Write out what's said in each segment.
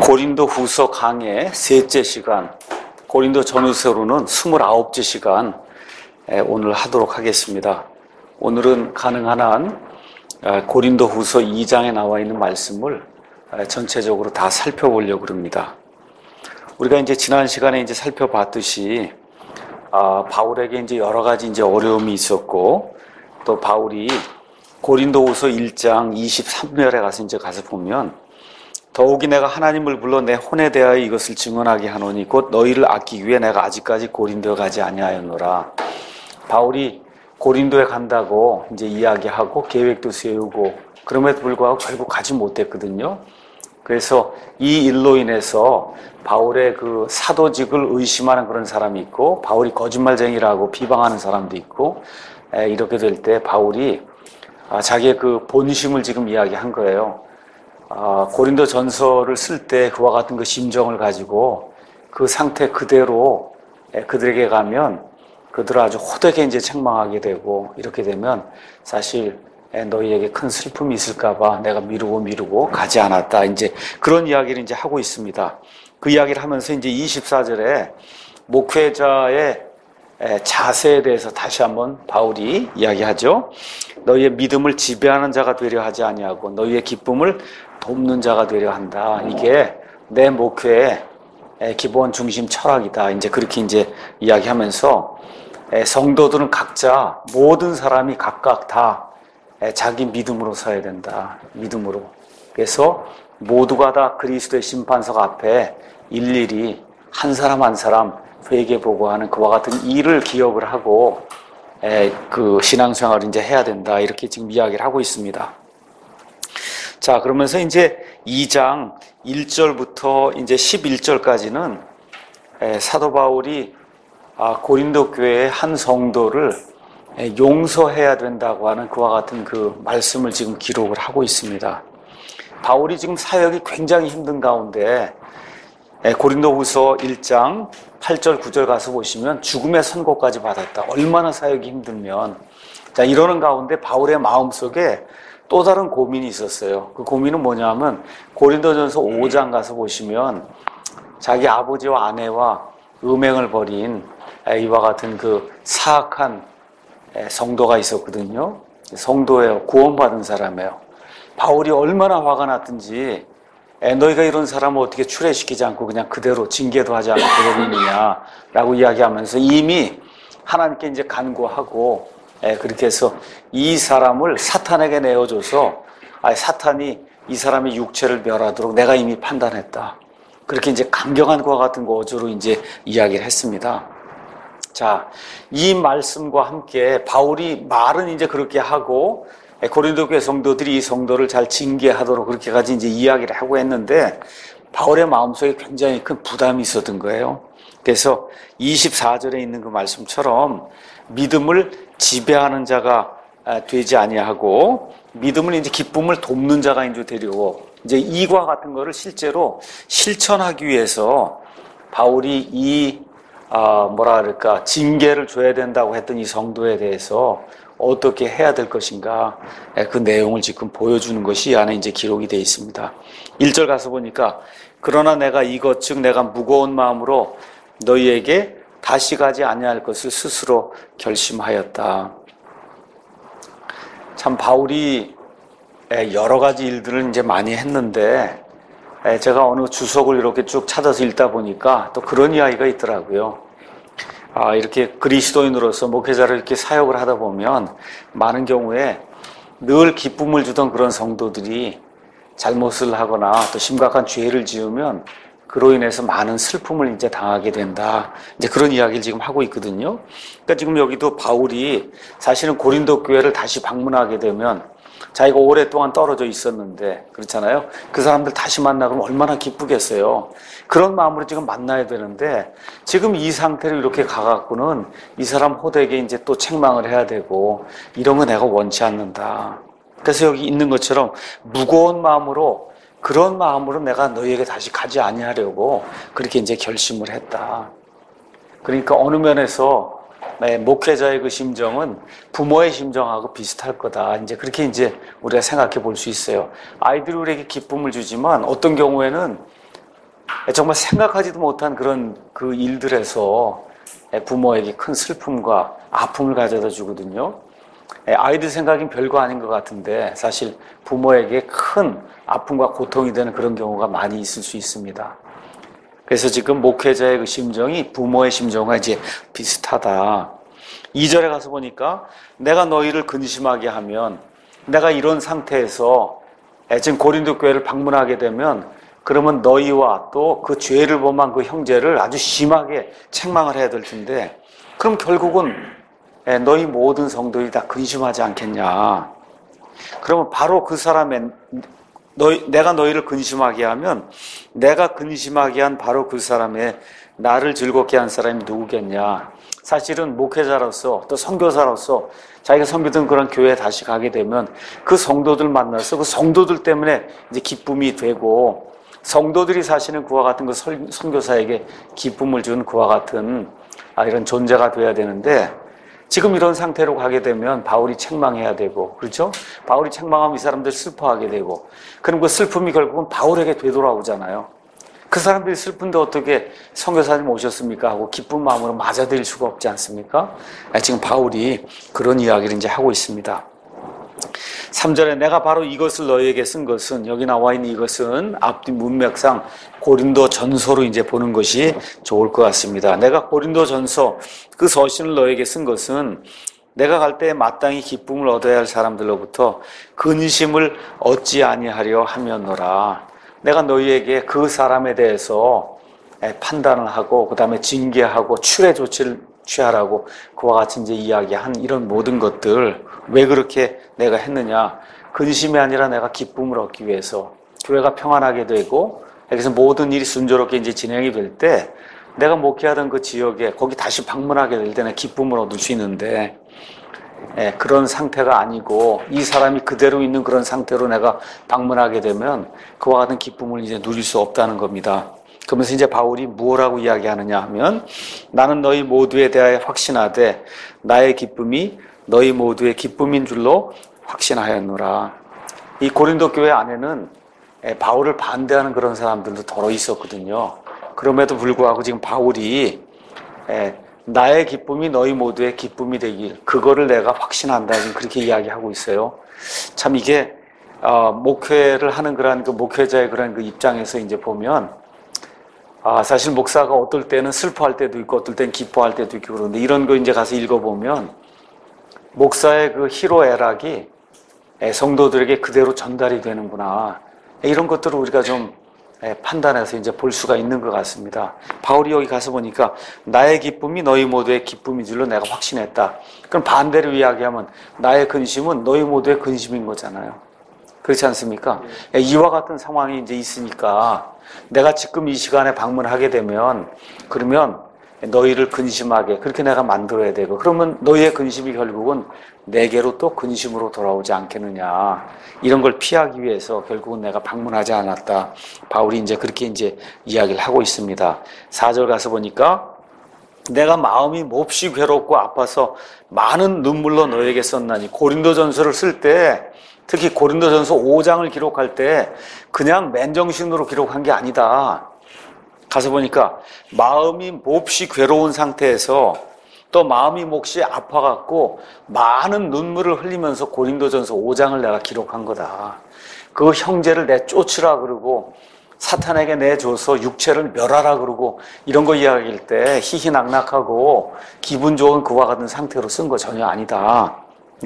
고린도 후서 강의 셋째 시간, 고린도 전후서로는 29째 시간 오늘 하도록 하겠습니다. 오늘은 가능한 한 고린도 후서 2장에 나와 있는 말씀을 전체적으로 다 살펴보려고 합니다. 우리가 이제 지난 시간에 이제 살펴봤듯이 바울에게 이제 여러 가지 이제 어려움이 있었고, 또 바울이 고린도 후서 1장 23절에 가서 보면, 더욱이 내가 하나님을 불러 내 혼에 대하여 이것을 증언하게 하노니 곧 너희를 아끼기 위해 내가 아직까지 고린도에 가지 아니하였노라. 바울이 고린도에 간다고 이제 이야기하고 계획도 세우고, 그럼에도 불구하고 결국 가지 못했거든요. 그래서 이 일로 인해서 바울의 그 사도직을 의심하는 그런 사람이 있고, 바울이 거짓말쟁이라고 비방하는 사람도 있고, 이렇게 될 때 바울이 자기의 그 본심을 지금 이야기한 거예요. 고린도 전서를 쓸 때 그와 같은 그 심정을 가지고 그 상태 그대로 그들에게 가면 그들을 아주 호되게 이제 책망하게 되고, 이렇게 되면 사실 너희에게 큰 슬픔이 있을까봐 내가 미루고 가지 않았다. 이제 그런 이야기를 이제 하고 있습니다. 그 이야기를 하면서 이제 24절에 목회자의 자세에 대해서 다시 한번 바울이 이야기하죠. 너희의 믿음을 지배하는 자가 되려 하지 아니하고 너희의 기쁨을 돕는 자가 되려 한다. 이게 내 목회의 기본 중심 철학이다. 이제 그렇게 이제 이야기하면서 성도들은 각자 모든 사람이 각각 다 자기 믿음으로 서야 된다. 믿음으로. 그래서 모두가 다 그리스도의 심판석 앞에 일일이 한 사람 한 사람 회개 보고하는 그와 같은 일을 기억을 하고 그 신앙생활을 이제 해야 된다. 이렇게 지금 이야기를 하고 있습니다. 자, 그러면서 이제 2장 1절부터 이제 11절까지는 사도 바울이 고린도 교회의 한 성도를 용서해야 된다고 하는 그와 같은 그 말씀을 지금 기록을 하고 있습니다. 바울이 지금 사역이 굉장히 힘든 가운데 고린도후서 1장 8절 9절 가서 보시면 죽음의 선고까지 받았다. 얼마나 사역이 힘들면. 자, 이러는 가운데 바울의 마음속에 또 다른 고민이 있었어요. 그 고민은 뭐냐면 고린도전서 5장 가서 보시면 자기 아버지와 아내와 음행을 벌인 이와 같은 그 사악한 성도가 있었거든요. 성도예요. 구원받은 사람이에요. 바울이 얼마나 화가 났든지 너희가 이런 사람을 어떻게 추례시키지 않고 그냥 그대로 징계도 하지 않고 그러느냐라고 이야기하면서 이미 하나님께 이제 간구하고, 그렇게 해서 이 사람을 사탄에게 내어줘서 사탄이 이 사람의 육체를 멸하도록 내가 이미 판단했다. 그렇게 이제 강경한 것과 같은 어조로 이제 이야기를 했습니다. 자, 이 말씀과 함께 바울이 말은 이제 그렇게 하고 고린도 교회 성도들이 이 성도를 잘 징계하도록 그렇게까지 이제 이야기를 하고 했는데 바울의 마음속에 굉장히 큰 부담이 있었던 거예요. 그래서 24절에 있는 그 말씀처럼 믿음을 지배하는 자가 되지 아니하고 믿음을 이제 기쁨을 돕는 자가 이제 되려고 이제 이와 같은 거를 실제로 실천하기 위해서 바울이 이 징계를 줘야 된다고 했던 이 성도에 대해서 어떻게 해야 될 것인가, 그 내용을 지금 보여주는 것이 이 안에 이제 기록이 되어 있습니다. 1절 가서 보니까 그러나 내가 이것 즉 내가 무거운 마음으로 너희에게 다시 가지 아니할 것을 스스로 결심하였다. 참 바울이 여러 가지 일들을 이제 많이 했는데 제가 어느 주석을 이렇게 쭉 찾아서 읽다 보니까 또 그런 이야기가 있더라고요. 이렇게 그리스도인으로서 목회자를 이렇게 사역을 하다 보면 많은 경우에 늘 기쁨을 주던 그런 성도들이 잘못을 하거나 또 심각한 죄를 지으면 그로 인해서 많은 슬픔을 이제 당하게 된다. 이제 그런 이야기를 지금 하고 있거든요. 그러니까 지금 여기도 바울이 사실은 고린도 교회를 다시 방문하게 되면 자기가 오랫동안 떨어져 있었는데, 그렇잖아요. 그 사람들 다시 만나면 얼마나 기쁘겠어요. 그런 마음으로 지금 만나야 되는데 지금 이 상태로 이렇게 가갖고는 이 사람 호되게 이제 또 책망을 해야 되고 이런 거 내가 원치 않는다. 그래서 여기 있는 것처럼 무거운 마음으로, 그런 마음으로 내가 너희에게 다시 가지 아니하려고 그렇게 이제 결심을 했다. 그러니까 어느 면에서 목회자의 그 심정은 부모의 심정하고 비슷할 거다. 이제 그렇게 이제 우리가 생각해 볼 수 있어요. 아이들이 우리에게 기쁨을 주지만 어떤 경우에는 정말 생각하지도 못한 그런 그 일들에서 부모에게 큰 슬픔과 아픔을 가져다 주거든요. 아이들 생각엔 별거 아닌 것 같은데 사실 부모에게 큰 아픔과 고통이 되는 그런 경우가 많이 있을 수 있습니다. 그래서 지금 목회자의 그 심정이 부모의 심정과 이제 비슷하다. 2절에 가서 보니까 내가 너희를 근심하게 하면 내가 이런 상태에서 지금 고린도 교회를 방문하게 되면 그러면 너희와 또 그 죄를 범한 그 형제를 아주 심하게 책망을 해야 될 텐데 그럼 결국은 너희 모든 성도들이 다 근심하지 않겠냐. 그러면 바로 그 사람의 내가 너희를 근심하게 하면 내가 근심하게 한 바로 그 사람의 나를 즐겁게 한 사람이 누구겠냐. 사실은 목회자로서 또 선교사로서 자기가 섬기던 그런 교회에 다시 가게 되면 그 성도들 만나서 그 성도들 때문에 이제 기쁨이 되고 성도들이 사시는 그와 같은 그 선교사에게 기쁨을 주는 그와 같은 이런 존재가 돼야 되는데 지금 이런 상태로 가게 되면 바울이 책망해야 되고 그렇죠? 바울이 책망하면 이 사람들 슬퍼하게 되고 그럼 그 슬픔이 결국은 바울에게 되돌아오잖아요. 그 사람들이 슬픈데 어떻게 선교사님 오셨습니까? 하고 기쁜 마음으로 맞아들일 수가 없지 않습니까? 지금 바울이 그런 이야기를 이제 하고 있습니다. 3절에 내가 바로 이것을 너희에게 쓴 것은 여기 나와 있는 이것은 앞뒤 문맥상 고린도 전서로 이제 보는 것이 좋을 것 같습니다. 내가 고린도 전서 그 서신을 너희에게 쓴 것은 내가 갈 때 마땅히 기쁨을 얻어야 할 사람들로부터 근심을 얻지 아니하려 하며노라. 내가 너희에게 그 사람에 대해서 판단을 하고 그 다음에 징계하고 추례 조치를 취하라고 그와 같이 이제 이야기한 이런 모든 것들 왜 그렇게 내가 했느냐. 근심이 아니라 내가 기쁨을 얻기 위해서 교회가 평안하게 되고 그래서 모든 일이 순조롭게 이제 진행이 될 때 내가 목회하던 그 지역에 거기 다시 방문하게 될 때는 기쁨을 얻을 수 있는데 그런 상태가 아니고 이 사람이 그대로 있는 그런 상태로 내가 방문하게 되면 그와 같은 기쁨을 이제 누릴 수 없다는 겁니다. 그러면서 이제 바울이 무엇라고 이야기하느냐 하면 나는 너희 모두에 대하여 확신하되 나의 기쁨이 너희 모두의 기쁨인 줄로 확신하였노라. 이 고린도 교회 안에는 바울을 반대하는 그런 사람들도 더러 있었거든요. 그럼에도 불구하고 지금 바울이 나의 기쁨이 너희 모두의 기쁨이 되길 그거를 내가 확신한다 지금 그렇게 이야기하고 있어요. 참 이게 목회를 하는 그런 그 목회자의 그런 그 입장에서 이제 보면 사실 목사가 어떨 때는 슬퍼할 때도 있고 어떨 때는 기뻐할 때도 있고 그런데 이런 거 이제 가서 읽어보면 목사의 그 희로애락이 성도들에게 그대로 전달이 되는구나. 이런 것들을 우리가 좀 판단해서 이제 볼 수가 있는 것 같습니다. 바울이 여기 가서 보니까 나의 기쁨이 너희 모두의 기쁨인 줄로 내가 확신했다. 그럼 반대로 이야기하면 나의 근심은 너희 모두의 근심인 거잖아요. 그렇지 않습니까? 이와 같은 상황이 이제 있으니까 내가 지금 이 시간에 방문하게 되면 그러면 너희를 근심하게 그렇게 내가 만들어야 되고 그러면 너희의 근심이 결국은 내게로 또 근심으로 돌아오지 않겠느냐. 이런 걸 피하기 위해서 결국은 내가 방문하지 않았다. 바울이 이제 그렇게 이제 이야기를 하고 있습니다. 4절 가서 보니까 내가 마음이 몹시 괴롭고 아파서 많은 눈물로 너에게 썼나니 고린도전서를 쓸 때 특히 고린도전서 5장을 기록할 때 그냥 맨정신으로 기록한 게 아니다. 가서 보니까 마음이 몹시 괴로운 상태에서 또 마음이 몹시 아파갖고 많은 눈물을 흘리면서 고린도전서 5장을 내가 기록한 거다. 그 형제를 내쫓으라 그러고 사탄에게 내줘서 육체를 멸하라 그러고 이런 거 이야기할 때 희희낙낙하고 기분 좋은 그와 같은 상태로 쓴 거 전혀 아니다.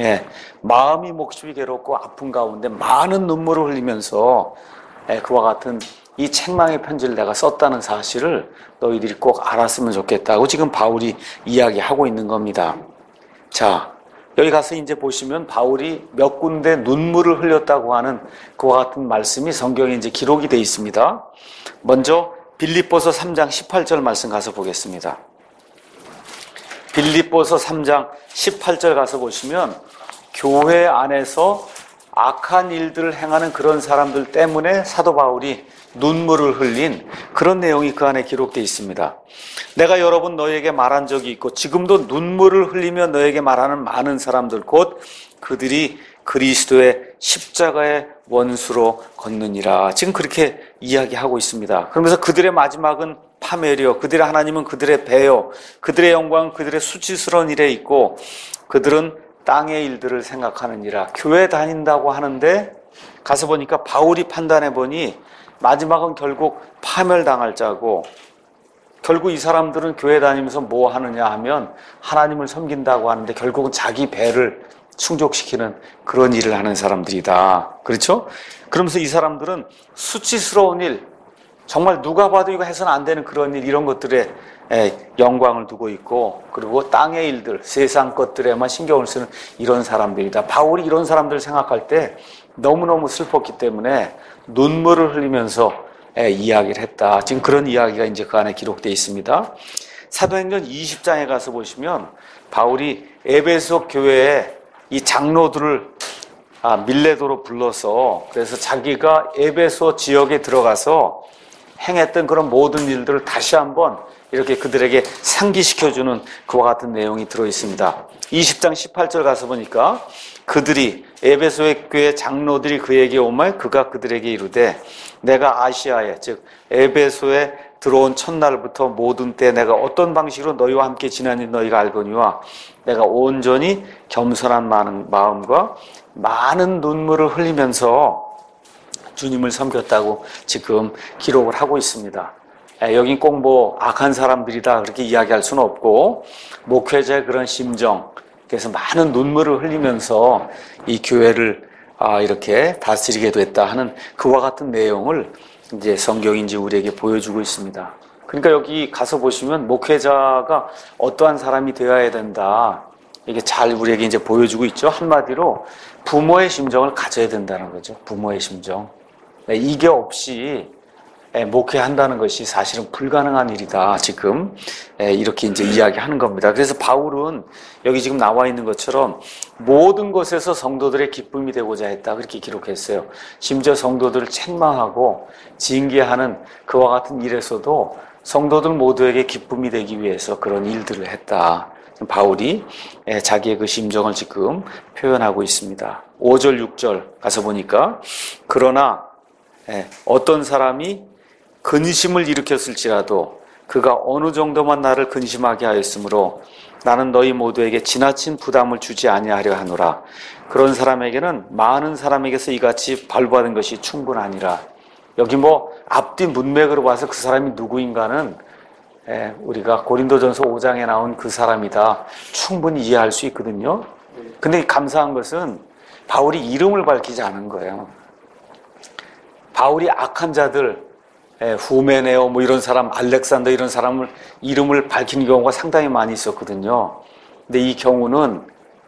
마음이 몹시 괴롭고 아픈 가운데 많은 눈물을 흘리면서 그와 같은 이 책망의 편지를 내가 썼다는 사실을 너희들이 꼭 알았으면 좋겠다고 지금 바울이 이야기하고 있는 겁니다. 자, 여기 가서 이제 보시면 바울이 몇 군데 눈물을 흘렸다고 하는 그와 같은 말씀이 성경에 이제 기록이 되어 있습니다. 먼저 빌립보서 3장 18절 말씀 가서 보겠습니다. 빌립보서 3장 18절 가서 보시면 교회 안에서 악한 일들을 행하는 그런 사람들 때문에 사도 바울이 눈물을 흘린 그런 내용이 그 안에 기록되어 있습니다. 내가 여러 번 너에게 말한 적이 있고 지금도 눈물을 흘리며 너에게 말하는 많은 사람들 곧 그들이 그리스도의 십자가의 원수로 걷느니라. 지금 그렇게 이야기하고 있습니다. 그러면서 그들의 마지막은 파멸이요, 그들의 하나님은 그들의 배요, 그들의 영광은 그들의 수치스러운 일에 있고 그들은 땅의 일들을 생각하느니라. 교회 다닌다고 하는데 가서 보니까 바울이 판단해 보니 마지막은 결국 파멸당할 자고, 결국 이 사람들은 교회 다니면서 뭐 하느냐 하면 하나님을 섬긴다고 하는데 결국은 자기 배를 충족시키는 그런 일을 하는 사람들이다. 그렇죠? 그러면서 이 사람들은 수치스러운 일, 정말 누가 봐도 이거 해서는 안 되는 그런 일, 이런 것들에 영광을 두고 있고, 그리고 땅의 일들, 세상 것들에만 신경을 쓰는 이런 사람들이다. 바울이 이런 사람들을 생각할 때 너무너무 슬펐기 때문에 눈물을 흘리면서 이야기를 했다. 지금 그런 이야기가 이제 그 안에 기록되어 있습니다. 사도행전 20장에 가서 보시면 바울이 에베소 교회에 이 장로들을 밀레도로 불러서, 그래서 자기가 에베소 지역에 들어가서 행했던 그런 모든 일들을 다시 한번 이렇게 그들에게 상기시켜주는 그와 같은 내용이 들어있습니다. 20장 18절 가서 보니까 그들이, 에베소의 교회 장로들이 그에게 오매 그가 그들에게 이르되 내가 아시아에, 즉 에베소에 들어온 첫날부터 모든 때 내가 어떤 방식으로 너희와 함께 지내는지 너희가 알거니와 내가 온전히 겸손한 마음과 많은 눈물을 흘리면서 주님을 섬겼다고 지금 기록을 하고 있습니다. 여긴 꼭 뭐 악한 사람들이다 그렇게 이야기할 수는 없고, 목회자의 그런 심정, 그래서 많은 눈물을 흘리면서 이 교회를 이렇게 다스리게 됐다 하는 그와 같은 내용을 이제 성경이 이제 우리에게 보여주고 있습니다. 그러니까 여기 가서 보시면 목회자가 어떠한 사람이 되어야 된다, 이게 잘 우리에게 이제 보여주고 있죠. 한마디로 부모의 심정을 가져야 된다는 거죠. 부모의 심정. 이게 없이 목회한다는 것이 사실은 불가능한 일이다. 지금 이렇게 이제 이야기하는 겁니다. 그래서 바울은 여기 지금 나와 있는 것처럼 모든 것에서 성도들의 기쁨이 되고자 했다. 그렇게 기록했어요. 심지어 성도들을 책망하고 징계하는 그와 같은 일에서도 성도들 모두에게 기쁨이 되기 위해서 그런 일들을 했다. 바울이 자기의 그 심정을 지금 표현하고 있습니다. 5절, 6절 가서 보니까 그러나 어떤 사람이 근심을 일으켰을지라도 그가 어느 정도만 나를 근심하게 하였으므로 나는 너희 모두에게 지나친 부담을 주지 아니하려 하노라. 그런 사람에게는 많은 사람에게서 이같이 벌받은 것이 충분하니라. 여기 뭐 앞뒤 문맥으로 봐서 그 사람이 누구인가는 우리가 고린도전서 5장에 나온 그 사람이다 충분히 이해할 수 있거든요. 근데 감사한 것은 바울이 이름을 밝히지 않은 거예요. 바울이 악한 자들, 후메네오 뭐 이런 사람, 알렉산더 이런 사람을 이름을 밝히는 경우가 상당히 많이 있었거든요. 근데 이 경우는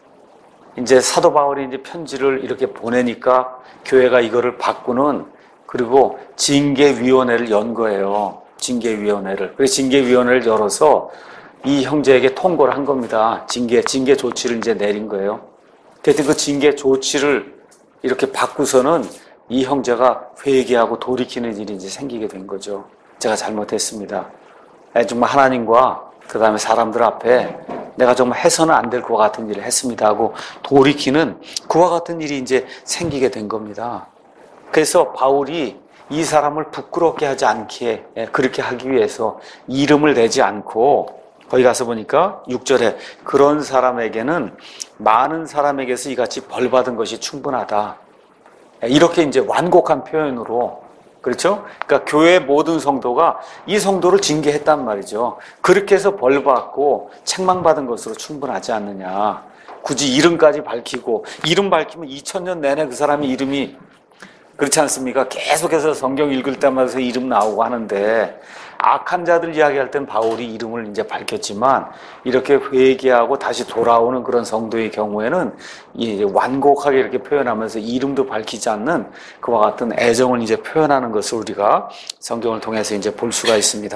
이제 사도 바울이 이제 편지를 이렇게 보내니까 교회가 이거를 바꾸는, 그리고 징계위원회를 연 거예요. 징계위원회를. 그래서 징계위원회를 열어서 이 형제에게 통고를 한 겁니다. 징계 조치를 이제 내린 거예요. 그래서 그 징계 조치를 이렇게 바꾸서는 이 형제가 회개하고 돌이키는 일이 이제 생기게 된 거죠. 제가 잘못했습니다. 정말 하나님과 그 다음에 사람들 앞에 내가 정말 해서는 안 될 것 같은 일을 했습니다 하고 돌이키는 그와 같은 일이 이제 생기게 된 겁니다. 그래서 바울이 이 사람을 부끄럽게 하지 않게, 그렇게 하기 위해서 이름을 내지 않고, 거기 가서 보니까 6절에 그런 사람에게는 많은 사람에게서 이같이 벌받은 것이 충분하다. 이렇게 이제 완곡한 표현으로, 그렇죠? 그러니까 교회 모든 성도가 이 성도를 징계했단 말이죠. 그렇게 해서 벌받고 책망받은 것으로 충분하지 않느냐. 굳이 이름까지 밝히고, 이름 밝히면 2000년 내내 그 사람의 이름이, 그렇지 않습니까? 계속해서 성경 읽을 때마다 이름 나오고 하는데, 악한 자들 이야기할 땐 바울이 이름을 이제 밝혔지만, 이렇게 회개하고 다시 돌아오는 그런 성도의 경우에는 이제 완곡하게 이렇게 표현하면서 이름도 밝히지 않는 그와 같은 애정을 이제 표현하는 것을 우리가 성경을 통해서 이제 볼 수가 있습니다.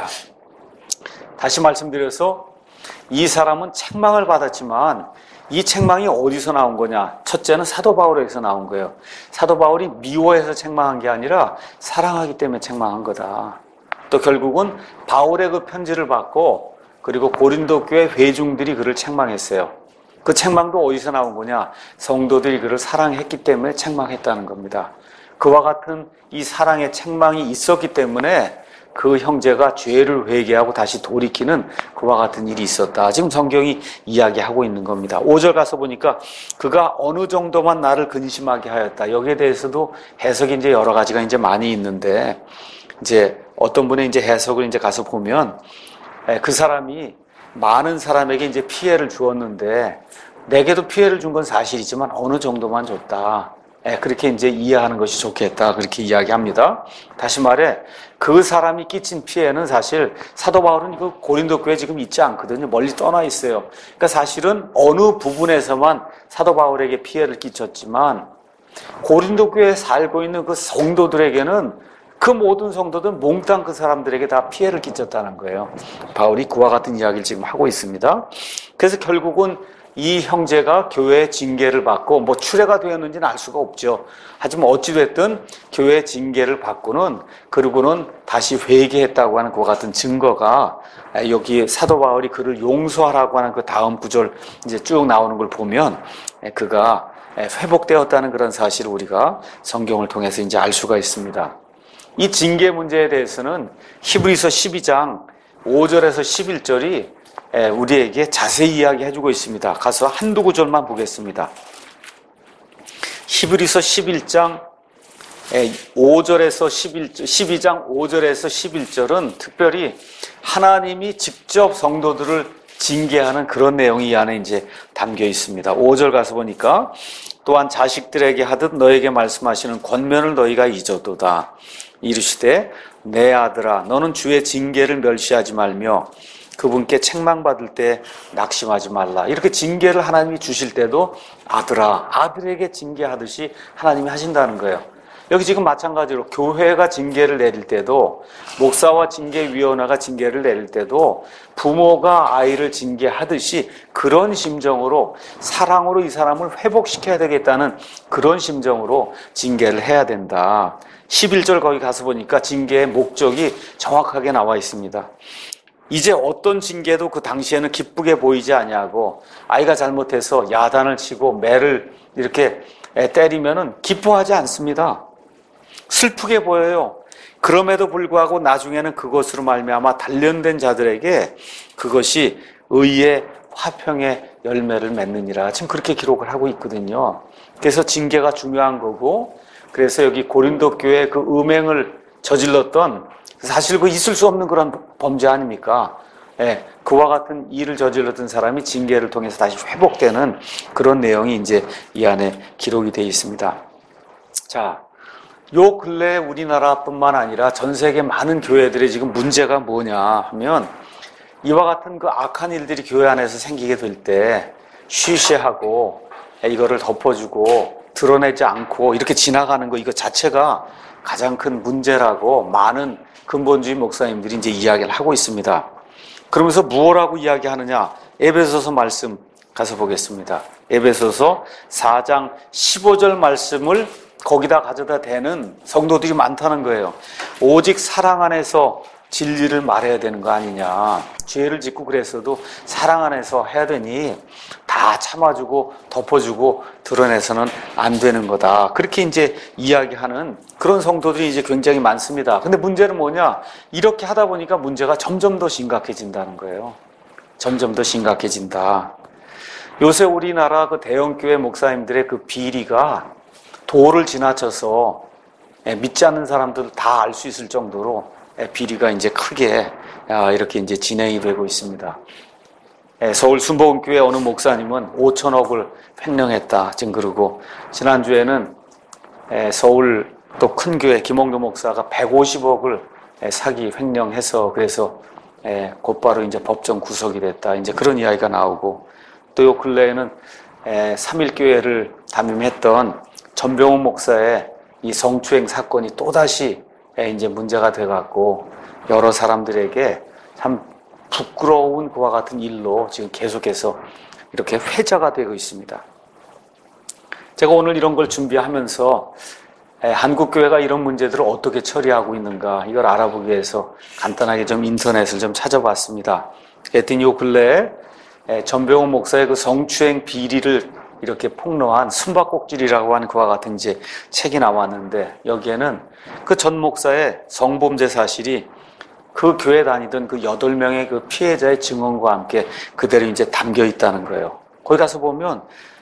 다시 말씀드려서 이 사람은 책망을 받았지만 이 책망이 어디서 나온 거냐? 첫째는 사도 바울에게서 나온 거예요. 사도 바울이 미워해서 책망한 게 아니라 사랑하기 때문에 책망한 거다. 또 결국은 바울의 그 편지를 받고, 그리고 고린도 교회 회중들이 그를 책망했어요. 그 책망도 어디서 나온 거냐? 성도들이 그를 사랑했기 때문에 책망했다는 겁니다. 그와 같은 이 사랑의 책망이 있었기 때문에 그 형제가 죄를 회개하고 다시 돌이키는 그와 같은 일이 있었다. 지금 성경이 이야기하고 있는 겁니다. 5절 가서 보니까 그가 어느 정도만 나를 근심하게 하였다. 여기에 대해서도 해석이 이제 여러 가지가 이제 많이 있는데, 이제 어떤 분의 이제 해석을 이제 가서 보면, 그 사람이 많은 사람에게 이제 피해를 주었는데, 내게도 피해를 준 건 사실이지만 어느 정도만 줬다. 그렇게 이제 이해하는 것이 좋겠다. 그렇게 이야기합니다. 다시 말해, 그 사람이 끼친 피해는 사실 사도 바울은 그 고린도 교회에 지금 있지 않거든요. 멀리 떠나 있어요. 그러니까 사실은 어느 부분에서만 사도 바울에게 피해를 끼쳤지만 고린도 교회에 살고 있는 그 성도들에게는 그 모든 성도들 몽땅 그 사람들에게 다 피해를 끼쳤다는 거예요. 바울이 그와 같은 이야기를 지금 하고 있습니다. 그래서 결국은 이 형제가 교회의 징계를 받고 뭐 추례가 되었는지는 알 수가 없죠. 하지만 어찌됐든 교회의 징계를 받고는 그리고는 다시 회개했다고 하는 그와 같은 증거가 여기 사도 바울이 그를 용서하라고 하는 그 다음 구절 이제 쭉 나오는 걸 보면 그가 회복되었다는 그런 사실을 우리가 성경을 통해서 이제 알 수가 있습니다. 이 징계 문제에 대해서는 히브리서 12장 5절에서 11절이 우리에게 자세히 이야기해주고 있습니다. 가서 한두 구절만 보겠습니다. 히브리서 11장 5절에서 12장 5절에서 11절은 특별히 하나님이 직접 성도들을 징계하는 그런 내용이 이 안에 이제 담겨 있습니다. 5절 가서 보니까 또한 자식들에게 하듯 너에게 말씀하시는 권면을 너희가 잊어도다. 이르시되 내 아들아 너는 주의 징계를 멸시하지 말며 그분께 책망받을 때 낙심하지 말라. 이렇게 징계를 하나님이 주실 때도 아들아, 아들에게 징계하듯이 하나님이 하신다는 거예요. 여기 지금 마찬가지로 교회가 징계를 내릴 때도 목사와 징계위원회가 징계를 내릴 때도 부모가 아이를 징계하듯이 그런 심정으로 사랑으로 이 사람을 회복시켜야 되겠다는 그런 심정으로 징계를 해야 된다. 11절 거기 가서 보니까 징계의 목적이 정확하게 나와 있습니다. 이제 어떤 징계도 그 당시에는 기쁘게 보이지 아니하고 아이가 잘못해서 야단을 치고 매를 이렇게 때리면은 기뻐하지 않습니다. 슬프게 보여요. 그럼에도 불구하고 나중에는 그것으로 말미암아 단련된 자들에게 그것이 의의 화평의 열매를 맺느니라. 지금 그렇게 기록을 하고 있거든요. 그래서 징계가 중요한 거고, 그래서 여기 고린도 교회 그 음행을 저질렀던 사실 그 있을 수 없는 그런 범죄 아닙니까? 그와 같은 일을 저질렀던 사람이 징계를 통해서 다시 회복되는 그런 내용이 이제 이 안에 기록이 되어 있습니다. 자, 요 근래에 우리나라뿐만 아니라 전 세계 많은 교회들의 지금 문제가 뭐냐 하면 이와 같은 그 악한 일들이 교회 안에서 생기게 될 때 쉬쉬하고 이거를 덮어주고 드러내지 않고 이렇게 지나가는 거 이거 자체가 가장 큰 문제라고 많은 근본주의 목사님들이 이제 이야기를 하고 있습니다. 그러면서 무엇라고 이야기하느냐? 에베소서 말씀 가서 보겠습니다. 에베소서 4장 15절 말씀을 거기다 가져다 대는 성도들이 많다는 거예요. 오직 사랑 안에서 진리를 말해야 되는 거 아니냐. 죄를 짓고 그랬어도 사랑 안에서 해야 되니 다 참아주고 덮어주고 드러내서는 안 되는 거다. 그렇게 이제 이야기하는 그런 성도들이 이제 굉장히 많습니다. 근데 문제는 뭐냐? 이렇게 하다 보니까 문제가 점점 더 심각해진다는 거예요. 점점 더 심각해진다. 요새 우리나라 그 대형교회 목사님들의 그 비리가 도를 지나쳐서 믿지 않는 사람들 다 알 수 있을 정도로 비리가 이제 크게 이렇게 이제 진행이 되고 있습니다. 서울 순복음교회 어느 목사님은 5천억을 횡령했다. 지금 그러고 지난주에는 서울 또 큰 교회 김홍도 목사가 150억을 사기 횡령해서 그래서 곧바로 이제 법정 구속이 됐다. 이제 그런 이야기가 나오고 또 요 근래에는 삼일교회를 담임했던 전병훈 목사의 이 성추행 사건이 또다시 이제 문제가 돼갖고 여러 사람들에게 참 부끄러운 그와 같은 일로 지금 계속해서 이렇게 회자가 되고 있습니다. 제가 오늘 이런 걸 준비하면서 한국교회가 이런 문제들을 어떻게 처리하고 있는가 이걸 알아보기 위해서 간단하게 좀 인터넷을 좀 찾아봤습니다. 그랬더니 요 근래에 전병훈 목사의 그 성추행 비리를 이렇게 폭로한 숨바꼭질이라고 하는 그와 같은 이제 책이 나왔는데, 여기에는 그 전 목사의 성범죄 사실이 그 교회 다니던 그 8명의 그 피해자의 증언과 함께 그대로 이제 담겨 있다는 거예요. 거기 가서 보면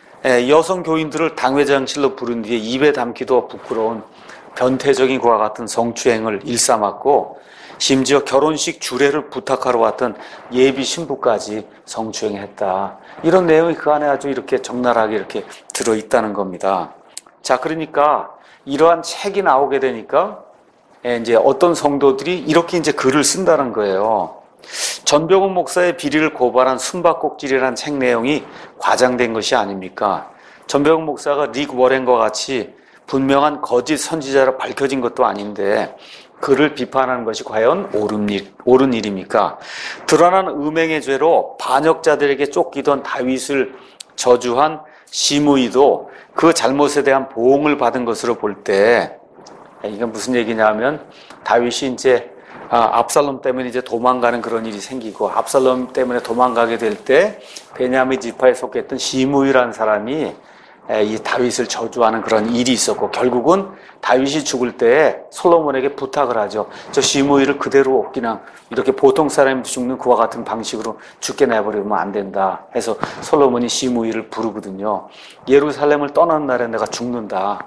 여성 교인들을 당회장실로 부른 뒤에 입에 담기도 부끄러운 변태적인 그와 같은 성추행을 일삼았고, 심지어 결혼식 주례를 부탁하러 왔던 예비 신부까지 성추행했다. 이런 내용이 그 안에 아주 이렇게 적나라하게 이렇게 들어있다는 겁니다. 자, 그러니까 이러한 책이 나오게 되니까 이제 어떤 성도들이 이렇게 이제 글을 쓴다는 거예요. 전병훈 목사의 비리를 고발한 숨바꼭질이라는 책 내용이 과장된 것이 아닙니까? 전병훈 목사가 릭 워렌과 같이 분명한 거짓 선지자로 밝혀진 것도 아닌데 그를 비판하는 것이 과연 옳은 일입니까? 드러난 음행의 죄로 반역자들에게 쫓기던 다윗을 저주한 시므이도 그 잘못에 대한 보응을 받은 것으로 볼 때, 이건 무슨 얘기냐면 다윗이 이제 압살롬 때문에 이제 도망가는 그런 일이 생기고, 압살롬 때문에 도망가게 될 때 베냐민 지파에 속했던 시므이라는 사람이 이 다윗을 저주하는 그런 일이 있었고, 결국은 다윗이 죽을 때 솔로몬에게 부탁을 하죠. 저 시므이를 그대로 그냥 이렇게 보통 사람이 죽는 그와 같은 방식으로 죽게 내버리면 안 된다 해서 솔로몬이 시므이를 부르거든요. 예루살렘을 떠나는 날에 내가 죽는다,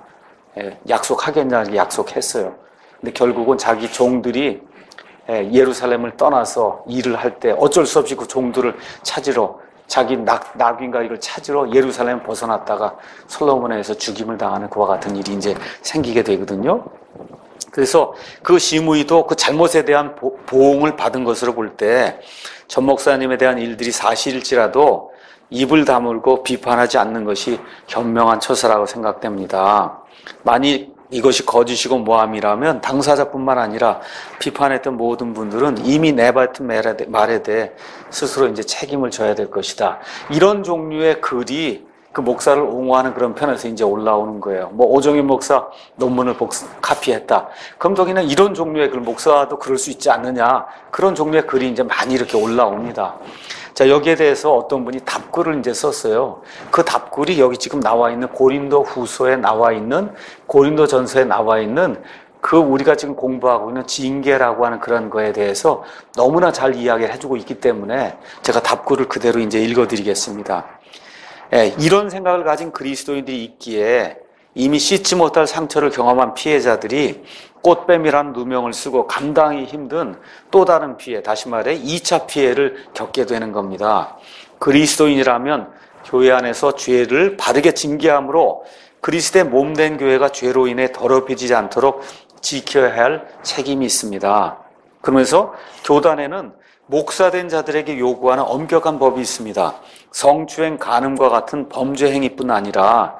약속하겠냐 약속했어요. 근데 결국은 자기 종들이 예루살렘을 떠나서 일을 할 때 어쩔 수 없이 그 종들을 찾으러, 자기 낙인과 이걸 찾으러 예루살렘을 벗어났다가 솔로몬에 의해서 죽임을 당하는 그와 같은 일이 이제 생기게 되거든요. 그래서 그 시므이도 그 잘못에 대한 보응을 받은 것으로 볼 때 전 목사님에 대한 일들이 사실일지라도 입을 다물고 비판하지 않는 것이 현명한 처사라고 생각됩니다. 만일 이것이 거짓이고 모함이라면 당사자뿐만 아니라 비판했던 모든 분들은 이미 내뱉은 말에 대해 스스로 이제 책임을 져야 될 것이다. 이런 종류의 글이 그 목사를 옹호하는 그런 편에서 이제 올라오는 거예요. 뭐 오정현 목사 논문을 카피했다. 그럼 저기는 이런 종류의 글, 목사도 그럴 수 있지 않느냐. 그런 종류의 글이 이제 많이 이렇게 올라옵니다. 자, 여기에 대해서 어떤 분이 답글을 이제 썼어요. 그 답글이 여기 지금 나와 있는 고린도 후서에 나와 있는, 고린도 전서에 나와 있는 그 우리가 지금 공부하고 있는 징계라고 하는 그런 거에 대해서 너무나 잘 이야기를 해주고 있기 때문에 제가 답글을 그대로 이제 읽어드리겠습니다. 이런 생각을 가진 그리스도인들이 있기에 이미 씻지 못할 상처를 경험한 피해자들이 꽃뱀이라는 누명을 쓰고 감당하기 힘든 또 다른 피해, 다시 말해 2차 피해를 겪게 되는 겁니다. 그리스도인이라면 교회 안에서 죄를 바르게 징계함으로 그리스도의 몸된 교회가 죄로 인해 더럽혀지지 않도록 지켜야 할 책임이 있습니다. 그러면서 교단에는 목사된 자들에게 요구하는 엄격한 법이 있습니다. 성추행, 간음과 같은 범죄 행위뿐 아니라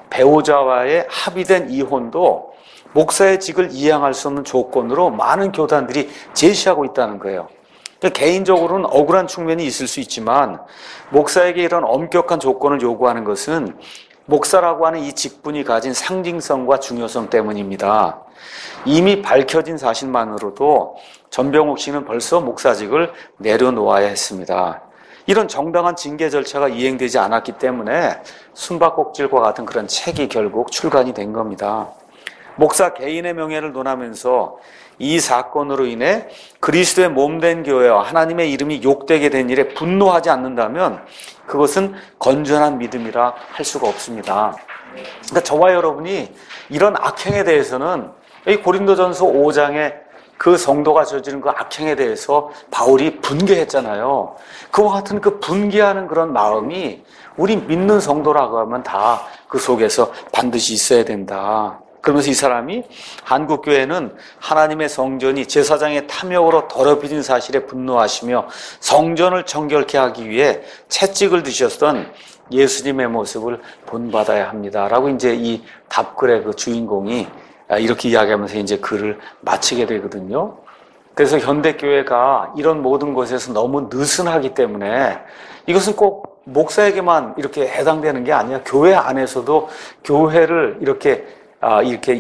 배우자와의 합의된 이혼도 목사의 직을 이양할 수 없는 조건으로 많은 교단들이 제시하고 있다는 거예요. 개인적으로는 억울한 측면이 있을 수 있지만 목사에게 이런 엄격한 조건을 요구하는 것은 목사라고 하는 이 직분이 가진 상징성과 중요성 때문입니다. 이미 밝혀진 사실만으로도 전병욱 씨는 벌써 목사직을 내려놓아야 했습니다. 이런 정당한 징계 절차가 이행되지 않았기 때문에 숨바꼭질과 같은 그런 책이 결국 출간이 된 겁니다. 목사 개인의 명예를 논하면서 이 사건으로 인해 그리스도의 몸된 교회와 하나님의 이름이 욕되게 된 일에 분노하지 않는다면 그것은 건전한 믿음이라 할 수가 없습니다. 그러니까 저와 여러분이 이런 악행에 대해서는 이 고린도전서 5장에 그 성도가 저지른 그 악행에 대해서 바울이 분개했잖아요. 그와 같은 그 분개하는 그런 마음이 우리 믿는 성도라고 하면 다 그 속에서 반드시 있어야 된다. 그러면서 이 사람이 한국교회는 하나님의 성전이 제사장의 탐욕으로 더럽혀진 사실에 분노하시며 성전을 정결케 하기 위해 채찍을 드셨던 예수님의 모습을 본받아야 합니다. 라고 이제 이 답글의 그 주인공이 이렇게 이야기하면서 이제 글을 마치게 되거든요. 그래서 현대교회가 이런 모든 것에서 너무 느슨하기 때문에 이것은 꼭 목사에게만 이렇게 해당되는 게 아니라 교회 안에서도 교회를 이렇게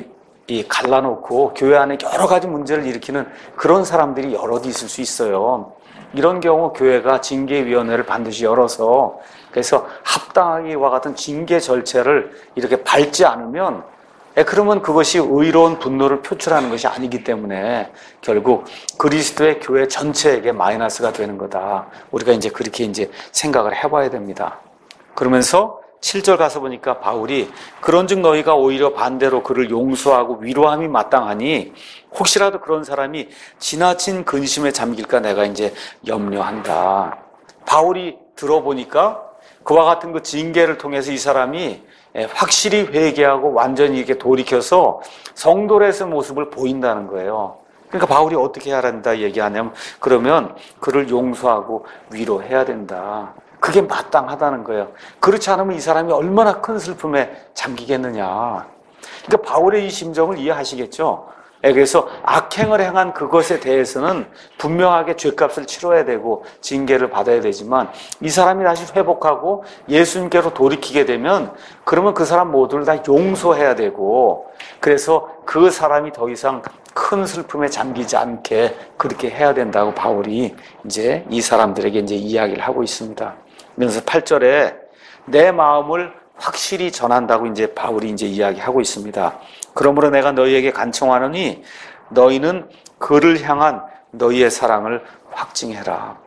갈라놓고 교회 안에 여러 가지 문제를 일으키는 그런 사람들이 여럿 있을 수 있어요. 이런 경우 교회가 징계위원회를 반드시 열어서 그래서 합당하게 이와 같은 징계 절차를 이렇게 밟지 않으면 그러면 그것이 의로운 분노를 표출하는 것이 아니기 때문에 결국 그리스도의 교회 전체에게 마이너스가 되는 거다. 우리가 이제 그렇게 이제 생각을 해봐야 됩니다. 그러면서 7절 가서 보니까 바울이 그런즉 너희가 오히려 반대로 그를 용서하고 위로함이 마땅하니 혹시라도 그런 사람이 지나친 근심에 잠길까 내가 이제 염려한다. 바울이 들어보니까 그와 같은 그 징계를 통해서 이 사람이 확실히 회개하고 완전히 이렇게 돌이켜서 성도로서의 모습을 보인다는 거예요. 그러니까 바울이 어떻게 해야 한다 얘기하냐면 그러면 그를 용서하고 위로해야 된다. 그게 마땅하다는 거예요. 그렇지 않으면 이 사람이 얼마나 큰 슬픔에 잠기겠느냐. 그러니까 바울의 이 심정을 이해하시겠죠? 그래서 악행을 행한 그것에 대해서는 분명하게 죗값을 치러야 되고 징계를 받아야 되지만 이 사람이 다시 회복하고 예수님께로 돌이키게 되면 그러면 그 사람 모두를 다 용서해야 되고 그래서 그 사람이 더 이상 큰 슬픔에 잠기지 않게 그렇게 해야 된다고 바울이 이제 이 사람들에게 이제 이야기를 하고 있습니다. 그래서 8절에 내 마음을 확실히 전한다고 이제 바울이 이제 이야기하고 있습니다. 그러므로 내가 너희에게 간청하노니 너희는 그를 향한 너희의 사랑을 확증해라.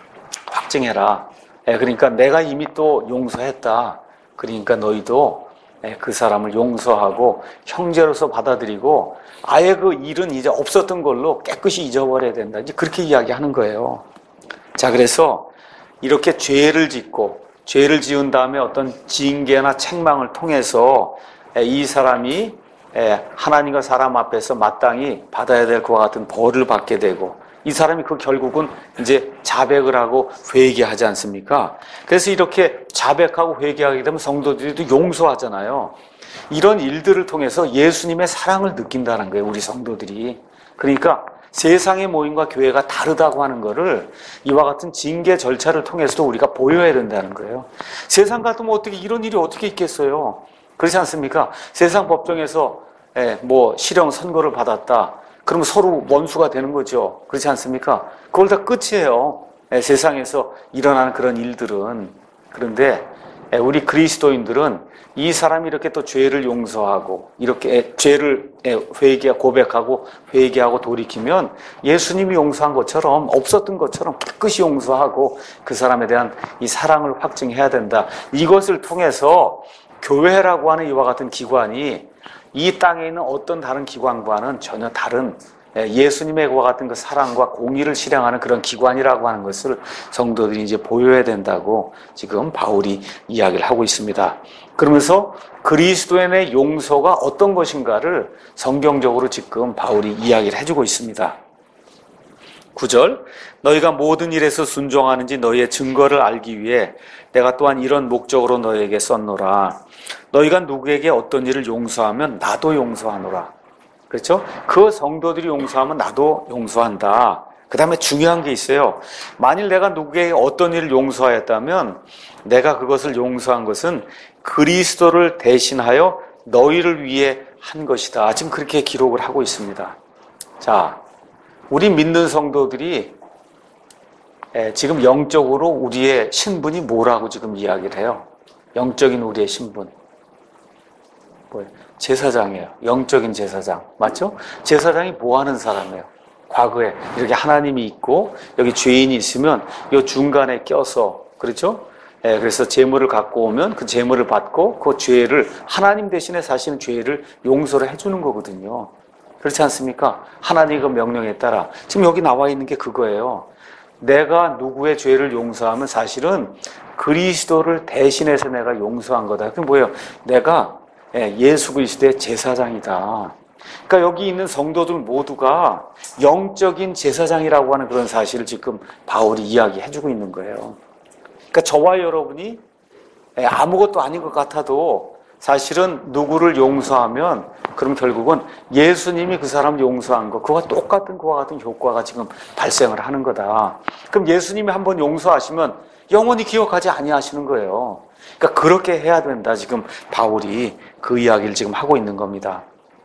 확증해라. 그러니까 내가 이미 또 용서했다. 그러니까 너희도 그 사람을 용서하고 형제로서 받아들이고 아예 그 일은 이제 없었던 걸로 깨끗이 잊어버려야 된다. 이제 그렇게 이야기하는 거예요. 자, 그래서 이렇게 죄를 짓고 죄를 지은 다음에 어떤 징계나 책망을 통해서 이 사람이 하나님과 사람 앞에서 마땅히 받아야 될 그와 같은 벌을 받게 되고 이 사람이 그 결국은 이제 자백을 하고 회개하지 않습니까? 그래서 이렇게 자백하고 회개하게 되면 성도들도 용서하잖아요. 이런 일들을 통해서 예수님의 사랑을 느낀다는 거예요, 우리 성도들이. 그러니까 세상의 모임과 교회가 다르다고 하는 거를 이와 같은 징계 절차를 통해서도 우리가 보여야 된다는 거예요. 세상 같으면 어떻게 이런 일이 어떻게 있겠어요? 그렇지 않습니까? 세상 법정에서 뭐 실형 선고를 받았다. 그러면 서로 원수가 되는 거죠. 그렇지 않습니까? 그걸 다 끝이에요. 세상에서 일어나는 그런 일들은. 그런데 우리 그리스도인들은 이 사람이 이렇게 또 죄를 용서하고 이렇게 죄를 고백하고 회개하고 돌이키면 예수님이 용서한 것처럼 없었던 것처럼 깨끗이 용서하고 그 사람에 대한 이 사랑을 확증해야 된다. 이것을 통해서 교회라고 하는 이와 같은 기관이 이 땅에 있는 어떤 다른 기관과는 전혀 다른 예수님의 그와 같은 그 사랑과 공의를 실행하는 그런 기관이라고 하는 것을 성도들이 이제 보여야 된다고 지금 바울이 이야기를 하고 있습니다. 그러면서 그리스도인의 용서가 어떤 것인가를 성경적으로 지금 바울이 이야기를 해주고 있습니다. 9절 너희가 모든 일에서 순종하는지 너희의 증거를 알기 위해 내가 또한 이런 목적으로 너희에게 썼노라. 너희가 누구에게 어떤 일을 용서하면 나도 용서하노라. 그렇죠? 그 성도들이 용서하면 나도 용서한다. 그 다음에 중요한 게 있어요. 만일 내가 누구에게 어떤 일을 용서하였다면 내가 그것을 용서한 것은 그리스도를 대신하여 너희를 위해 한 것이다. 지금 그렇게 기록을 하고 있습니다. 자, 우리 믿는 성도들이 지금 영적으로 우리의 신분이 뭐라고 지금 이야기를 해요? 영적인 우리의 신분. 뭐예요? 제사장이에요. 영적인 제사장. 맞죠? 제사장이 뭐 하는 사람이에요? 과거에 이렇게 하나님이 있고 여기 죄인이 있으면 이 중간에 껴서 그렇죠? 그래서 제물을 갖고 오면 그 제물을 받고 그 죄를 하나님 대신에 사시는 죄를 용서를 해주는 거거든요. 그렇지 않습니까? 하나님의 그 명령에 따라 지금 여기 나와 있는 게 그거예요. 내가 누구의 죄를 용서하면 사실은 그리스도를 대신해서 내가 용서한 거다. 그게 뭐예요? 내가 예수 그리스도의 제사장이다. 그러니까 여기 있는 성도들 모두가 영적인 제사장이라고 하는 그런 사실을 지금 바울이 이야기해주고 있는 거예요. 그러니까 저와 여러분이 아무것도 아닌 것 같아도 사실은 누구를 용서하면 그럼 결국은 예수님이 그 사람을 용서한 것, 그와 똑같은 그와 같은 효과가 지금 발생을 하는 거다. 그럼 예수님이 한번 용서하시면 영원히 기억하지 아니하시는 거예요. 그러니까 그렇게 해야 된다. 지금 바울이 그 이야기를 지금 하고 있는 겁니다.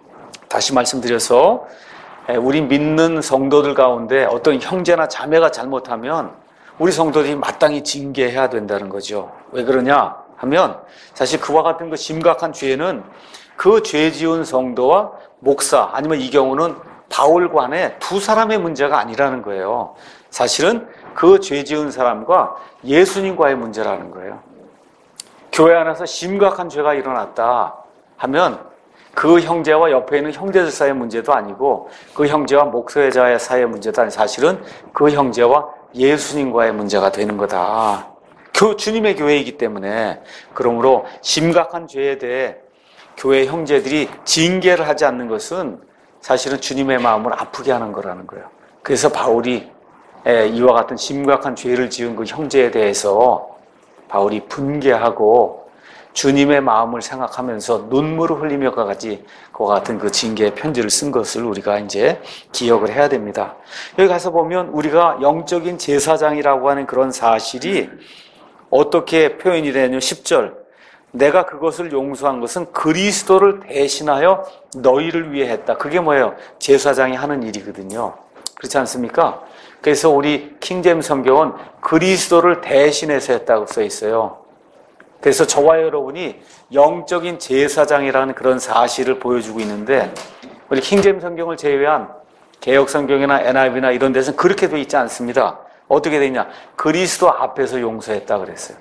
다시 말씀드려서 우리 믿는 성도들 가운데 어떤 형제나 자매가 잘못하면 우리 성도들이 마땅히 징계해야 된다는 거죠. 왜 그러냐 하면 사실 그와 같은 그 심각한 죄는 그 죄 지은 성도와 목사 아니면 이 경우는 바울관의 두 사람의 문제가 아니라는 거예요. 사실은 그 죄 지은 사람과 예수님과의 문제라는 거예요. 교회 안에서 심각한 죄가 일어났다 하면 그 형제와 옆에 있는 형제들 사이의 문제도 아니고 그 형제와 목회자 사이의 문제도 아니고 사실은 그 형제와 예수님과의 문제가 되는 거다. 주님의 교회이기 때문에 그러므로 심각한 죄에 대해 교회 형제들이 징계를 하지 않는 것은 사실은 주님의 마음을 아프게 하는 거라는 거예요. 그래서 바울이 이와 같은 심각한 죄를 지은 그 형제에 대해서 바울이 분개하고 주님의 마음을 생각하면서 눈물을 흘리며가 같이 그와 같은 그 징계의 편지를 쓴 것을 우리가 이제 기억을 해야 됩니다. 여기 가서 보면 우리가 영적인 제사장이라고 하는 그런 사실이 어떻게 표현이 되냐면 10절 내가 그것을 용서한 것은 그리스도를 대신하여 너희를 위해 했다. 그게 뭐예요? 제사장이 하는 일이거든요. 그렇지 않습니까? 그래서 우리 킹제임스 성경은 그리스도를 대신해서 했다고 써 있어요. 그래서 저와 여러분이 영적인 제사장이라는 그런 사실을 보여주고 있는데 우리 킹제임스 성경을 제외한 개역 성경이나 NIV나 이런 데서는 그렇게 돼 있지 않습니다. 어떻게 돼 있냐? 그리스도 앞에서 용서했다 그랬어요.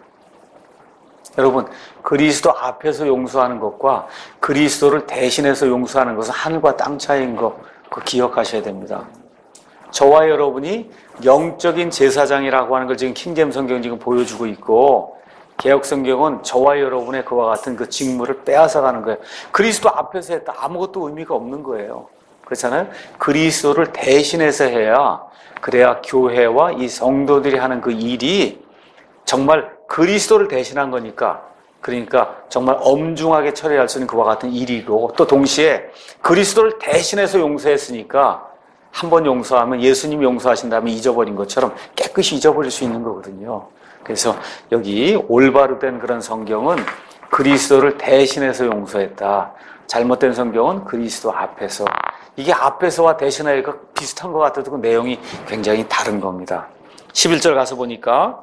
여러분, 그리스도 앞에서 용서하는 것과 그리스도를 대신해서 용서하는 것은 하늘과 땅 차이인 거 그거 기억하셔야 됩니다. 저와 여러분이 영적인 제사장이라고 하는 걸 지금 킹제임스 성경은 지금 보여주고 있고 개역 성경은 저와 여러분의 그와 같은 그 직무를 빼앗아가는 거예요. 그리스도 앞에서 했다. 아무것도 의미가 없는 거예요. 그렇잖아요? 그리스도를 대신해서 해야 그래야 교회와 이 성도들이 하는 그 일이 정말 그리스도를 대신한 거니까 그러니까 정말 엄중하게 처리할 수 있는 그와 같은 일이고 또 동시에 그리스도를 대신해서 용서했으니까 한 번 용서하면 예수님이 용서하신 다음에 잊어버린 것처럼 깨끗이 잊어버릴 수 있는 거거든요. 그래서 여기 올바로 된 그런 성경은 그리스도를 대신해서 용서했다. 잘못된 성경은 그리스도 앞에서. 이게 앞에서와 대신하기가 비슷한 것 같아도 그 내용이 굉장히 다른 겁니다. 11절 가서 보니까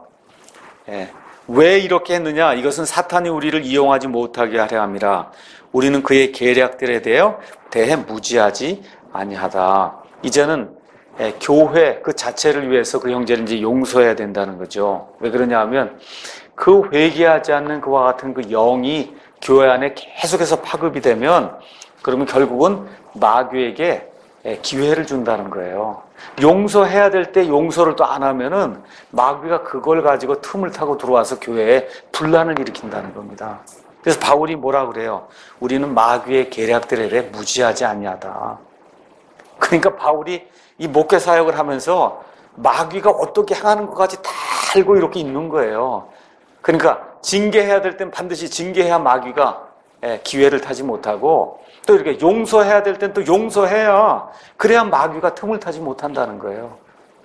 왜 이렇게 했느냐? 이것은 사탄이 우리를 이용하지 못하게 하려 함이라. 우리는 그의 계략들에 대해 무지하지 아니하다. 이제는 교회 그 자체를 위해서 그 형제를 이제 용서해야 된다는 거죠. 왜 그러냐 하면 그 회개하지 않는 그와 같은 그 영이 교회 안에 계속해서 파급이 되면 그러면 결국은 마귀에게 기회를 준다는 거예요. 용서해야 될 때 용서를 또 안 하면은 마귀가 그걸 가지고 틈을 타고 들어와서 교회에 분란을 일으킨다는 겁니다. 그래서 바울이 뭐라 그래요? 우리는 마귀의 계략들에 대해 무지하지 아니하다. 그러니까 바울이 이 목회 사역을 하면서 마귀가 어떻게 행하는 것까지 다 알고 이렇게 있는 거예요. 그러니까 징계해야 될 땐 반드시 징계해야 마귀가 기회를 타지 못하고 또 이렇게 용서해야 될 땐 또 용서해야 그래야 마귀가 틈을 타지 못한다는 거예요.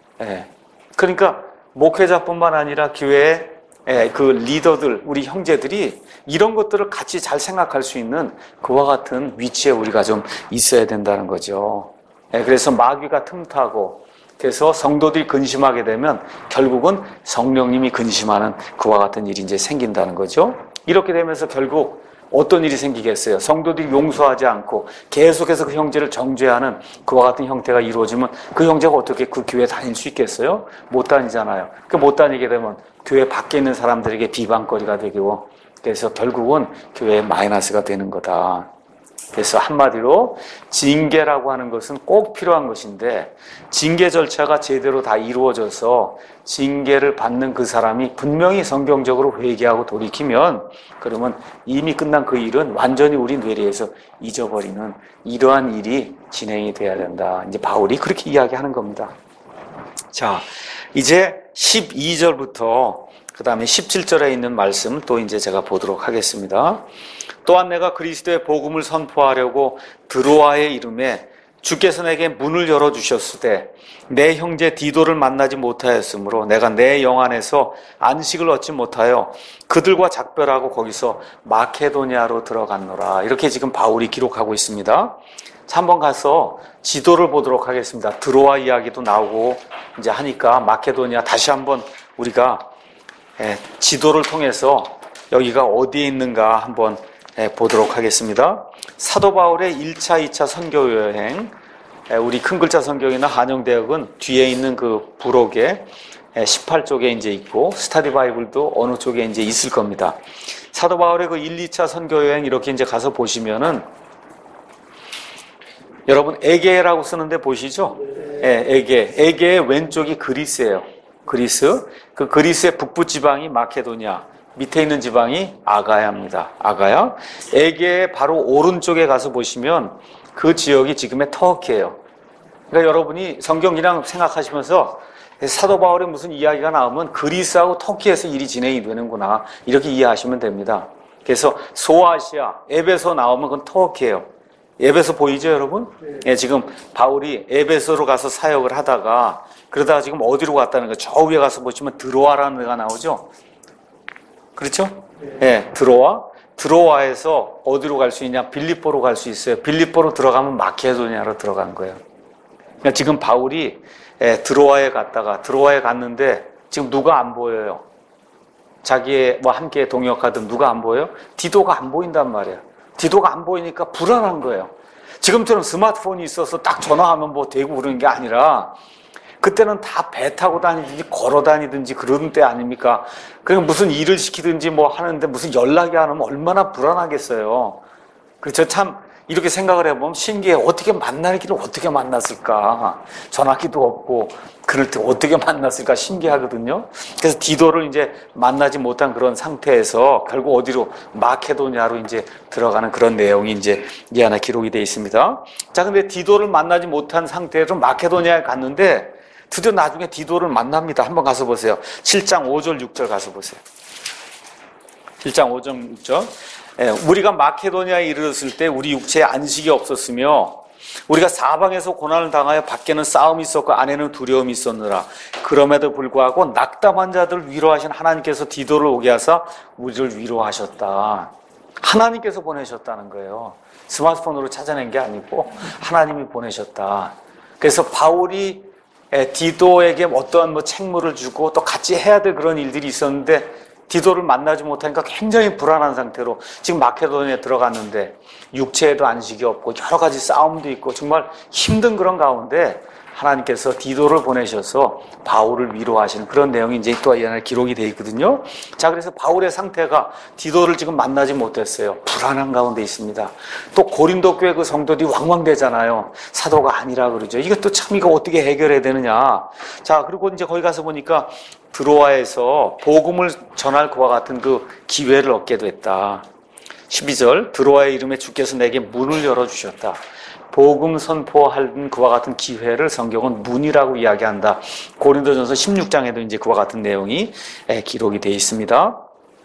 그러니까 목회자뿐만 아니라 교회의 그 리더들, 우리 형제들이 이런 것들을 같이 잘 생각할 수 있는 그와 같은 위치에 우리가 좀 있어야 된다는 거죠. 그래서 마귀가 틈타고 그래서 성도들이 근심하게 되면 결국은 성령님이 근심하는 그와 같은 일이 이제 생긴다는 거죠. 이렇게 되면서 결국 어떤 일이 생기겠어요? 성도들이 용서하지 않고 계속해서 그 형제를 정죄하는 그와 같은 형태가 이루어지면 그 형제가 어떻게 그 교회에 다닐 수 있겠어요? 못 다니잖아요. 그 못 다니게 되면 교회 밖에 있는 사람들에게 비방거리가 되고 그래서 결국은 교회에 마이너스가 되는 거다. 그래서 한마디로 징계라고 하는 것은 꼭 필요한 것인데 징계 절차가 제대로 다 이루어져서 징계를 받는 그 사람이 분명히 성경적으로 회개하고 돌이키면 그러면 이미 끝난 그 일은 완전히 우리 뇌리에서 잊어버리는 이러한 일이 진행이 돼야 된다. 이제 바울이 그렇게 이야기하는 겁니다. 자, 이제 12절부터 그 다음에 17절에 있는 말씀 또 이제 제가 보도록 하겠습니다. 또한 내가 그리스도의 복음을 선포하려고 드로아에 이름에 주께서 내게 문을 열어주셨으되 내 형제 디도를 만나지 못하였으므로 내가 내 영 안에서 안식을 얻지 못하여 그들과 작별하고 거기서 마케도니아로 들어갔노라. 이렇게 지금 바울이 기록하고 있습니다. 자, 한번 가서 지도를 보도록 하겠습니다. 드로아 이야기도 나오고 이제 하니까 마케도니아 다시 한번 우리가 지도를 통해서 여기가 어디에 있는가 한번 보도록 하겠습니다. 사도 바울의 1차, 2차 선교 여행, 우리 큰 글자 성경이나 한영대역은 뒤에 있는 그 부록에 18쪽에 이제 있고 스타디 바이블도 어느 쪽에 이제 있을 겁니다. 사도 바울의 그 1, 2차 선교 여행 이렇게 이제 가서 보시면은 여러분 에게라고 쓰는데 보시죠? 에게. 에게의 왼쪽이 그리스예요. 그리스. 그 그리스의 북부 지방이 마케도니아. 밑에 있는 지방이 아가야입니다. 아가야. 에게의 바로 오른쪽에 가서 보시면 그 지역이 지금의 터키예요. 그러니까 여러분이 성경 그냥 생각하시면서 사도 바울의 무슨 이야기가 나오면 그리스하고 터키에서 일이 진행이 되는구나 이렇게 이해하시면 됩니다. 그래서 소아시아, 에베소 나오면 그건 터키예요. 에베소 보이죠 여러분? 예, 지금 바울이 에베소로 가서 사역을 하다가 그러다가 지금 어디로 갔다는 거예요? 저 위에 가서 보시면 드로아라는 데가 나오죠? 그렇죠? 예, 드로아에서 어디로 갈 수 있냐? 빌립보로 갈 수 있어요. 빌립보로 들어가면 마케도니아로 들어간 거예요. 그러니까 지금 바울이 드로아에 갔는데 지금 누가 안 보여요? 자기의 함께 동역하던 누가 안 보여요? 디도가 안 보인단 말이에요. 디도가 안 보이니까 불안한 거예요. 지금처럼 스마트폰이 있어서 딱 전화하면 뭐 되고 그러는 게 아니라 그때는 다 배 타고 다니든지 걸어 다니든지 그런 때 아닙니까? 그러니까 무슨 일을 시키든지 뭐 하는데 무슨 연락이 안 오면 얼마나 불안하겠어요. 그래서 참 이렇게 생각을 해보면 신기해. 어떻게 만날 길을 어떻게 만났을까? 전화기도 없고 그럴 때 어떻게 만났을까 신기하거든요. 그래서 디도를 이제 만나지 못한 그런 상태에서 결국 어디로 마케도니아로 이제 들어가는 그런 내용이 이제 이 안에 기록이 되어 있습니다. 자, 근데 디도를 만나지 못한 상태에서 마케도니아에 갔는데 드디어 나중에 디도를 만납니다. 한번 가서 보세요. 7장 5절 6절 가서 보세요. 7장 5절 6절. 우리가 마케도니아에 이르렀을 때 우리 육체에 안식이 없었으며 우리가 사방에서 고난을 당하여 밖에는 싸움이 있었고 안에는 두려움이 있었느라 그럼에도 불구하고 낙담한 자들을 위로하신 하나님께서 디도를 오게 하사 우리를 위로하셨다. 하나님께서 보내셨다는 거예요. 스마트폰으로 찾아낸 게 아니고 하나님이 보내셨다. 그래서 바울이 디도에게 어떠한 뭐 책무를 주고 또 같이 해야 될 그런 일들이 있었는데 디도를 만나지 못하니까 굉장히 불안한 상태로 지금 마케도니아에 들어갔는데 육체에도 안식이 없고 여러 가지 싸움도 있고 정말 힘든 그런 가운데 하나님께서 디도를 보내셔서 바울을 위로하시는 그런 내용이 이제 또 이 안에 기록이 되어 있거든요. 자, 그래서 바울의 상태가 디도를 지금 만나지 못했어요. 불안한 가운데 있습니다. 또 고린도 교회 그 성도들이 왕왕대잖아요. 사도가 아니라 그러죠. 이것도 참 이거 어떻게 해결해야 되느냐. 자, 그리고 이제 거기 가서 보니까 드로아에서 복음을 전할 그와 같은 그 기회를 얻게 됐다. 12절 드로아의 이름에 주께서 내게 문을 열어주셨다. 복음 선포할 그와 같은 기회를 성경은 문이라고 이야기한다. 고린도전서 16장에도 이제 그와 같은 내용이 기록이 되어 있습니다.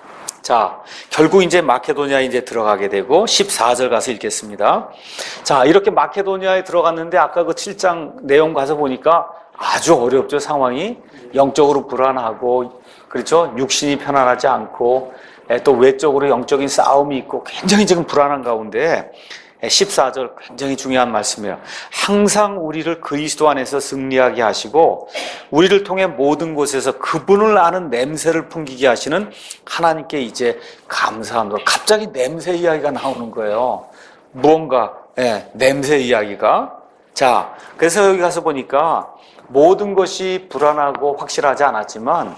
자, 결국 이제 마케도니아에 이제 들어가게 되고 14절 가서 읽겠습니다. 자, 이렇게 마케도니아에 들어갔는데 아까 그 7장 내용 가서 보니까 아주 어렵죠, 상황이. 영적으로 불안하고, 그렇죠? 육신이 편안하지 않고, 또 외적으로 영적인 싸움이 있고, 굉장히 지금 불안한 가운데, 14절 굉장히 중요한 말씀이에요. 항상 우리를 그리스도 안에서 승리하게 하시고, 우리를 통해 모든 곳에서 그분을 아는 냄새를 풍기게 하시는 하나님께 이제 감사합니다. 갑자기 냄새 이야기가 나오는 거예요. 무언가, 냄새 이야기가. 자, 그래서 여기 가서 보니까, 모든 것이 불안하고 확실하지 않았지만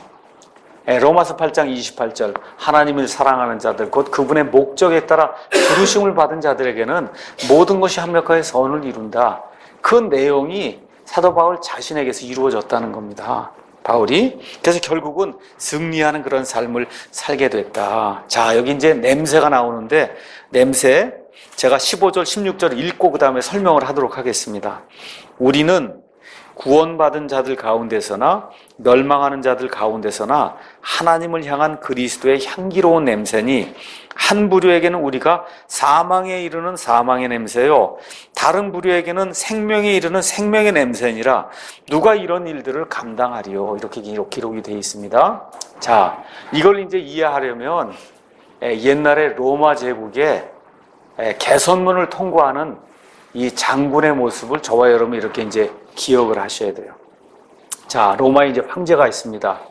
로마서 8장 28절 하나님을 사랑하는 자들 곧 그분의 목적에 따라 부르심을 받은 자들에게는 모든 것이 합력하여 선을 이룬다. 그 내용이 사도 바울 자신에게서 이루어졌다는 겁니다. 바울이. 그래서 결국은 승리하는 그런 삶을 살게 됐다. 자, 여기 이제 냄새가 나오는데 냄새 제가 15절 16절 읽고 그 다음에 설명을 하도록 하겠습니다. 우리는 구원받은 자들 가운데서나 멸망하는 자들 가운데서나 하나님을 향한 그리스도의 향기로운 냄새니 한 부류에게는 우리가 사망에 이르는 사망의 냄새요 다른 부류에게는 생명에 이르는 생명의 냄새니라 누가 이런 일들을 감당하리요. 이렇게 기록이 되어 있습니다. 자, 이걸 이제 이해하려면 옛날에 로마 제국에 개선문을 통과하는 이 장군의 모습을 저와 여러분 이렇게 이제 기억을 하셔야 돼요. 자, 로마에 이제 황제가 있습니다.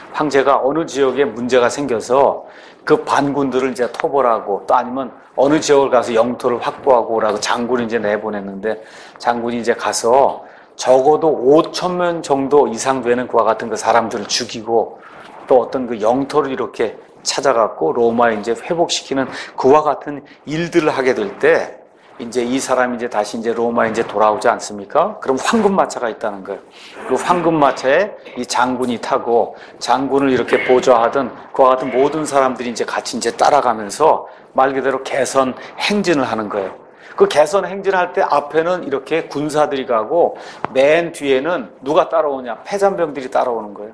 황제가 어느 지역에 문제가 생겨서 그 반군들을 이제 토벌하고 또 아니면 어느 지역을 가서 영토를 확보하고 오라고 장군이 이제 내보냈는데 장군이 이제 가서 적어도 5천 명 정도 이상 되는 그와 같은 그 사람들을 죽이고 또 어떤 그 영토를 이렇게 찾아갖고 로마에 이제 회복시키는 그와 같은 일들을 하게 될 때 이제 이 사람이 이제 다시 이제 로마에 이제 돌아오지 않습니까? 그럼 황금마차가 있다는 거예요. 그 황금마차에 이 장군이 타고 장군을 이렇게 보좌하던 그와 같은 모든 사람들이 이제 같이 이제 따라가면서 말 그대로 개선 행진을 하는 거예요. 그 개선 행진할 때 앞에는 이렇게 군사들이 가고 맨 뒤에는 누가 따라오냐? 패잔병들이 따라오는 거예요.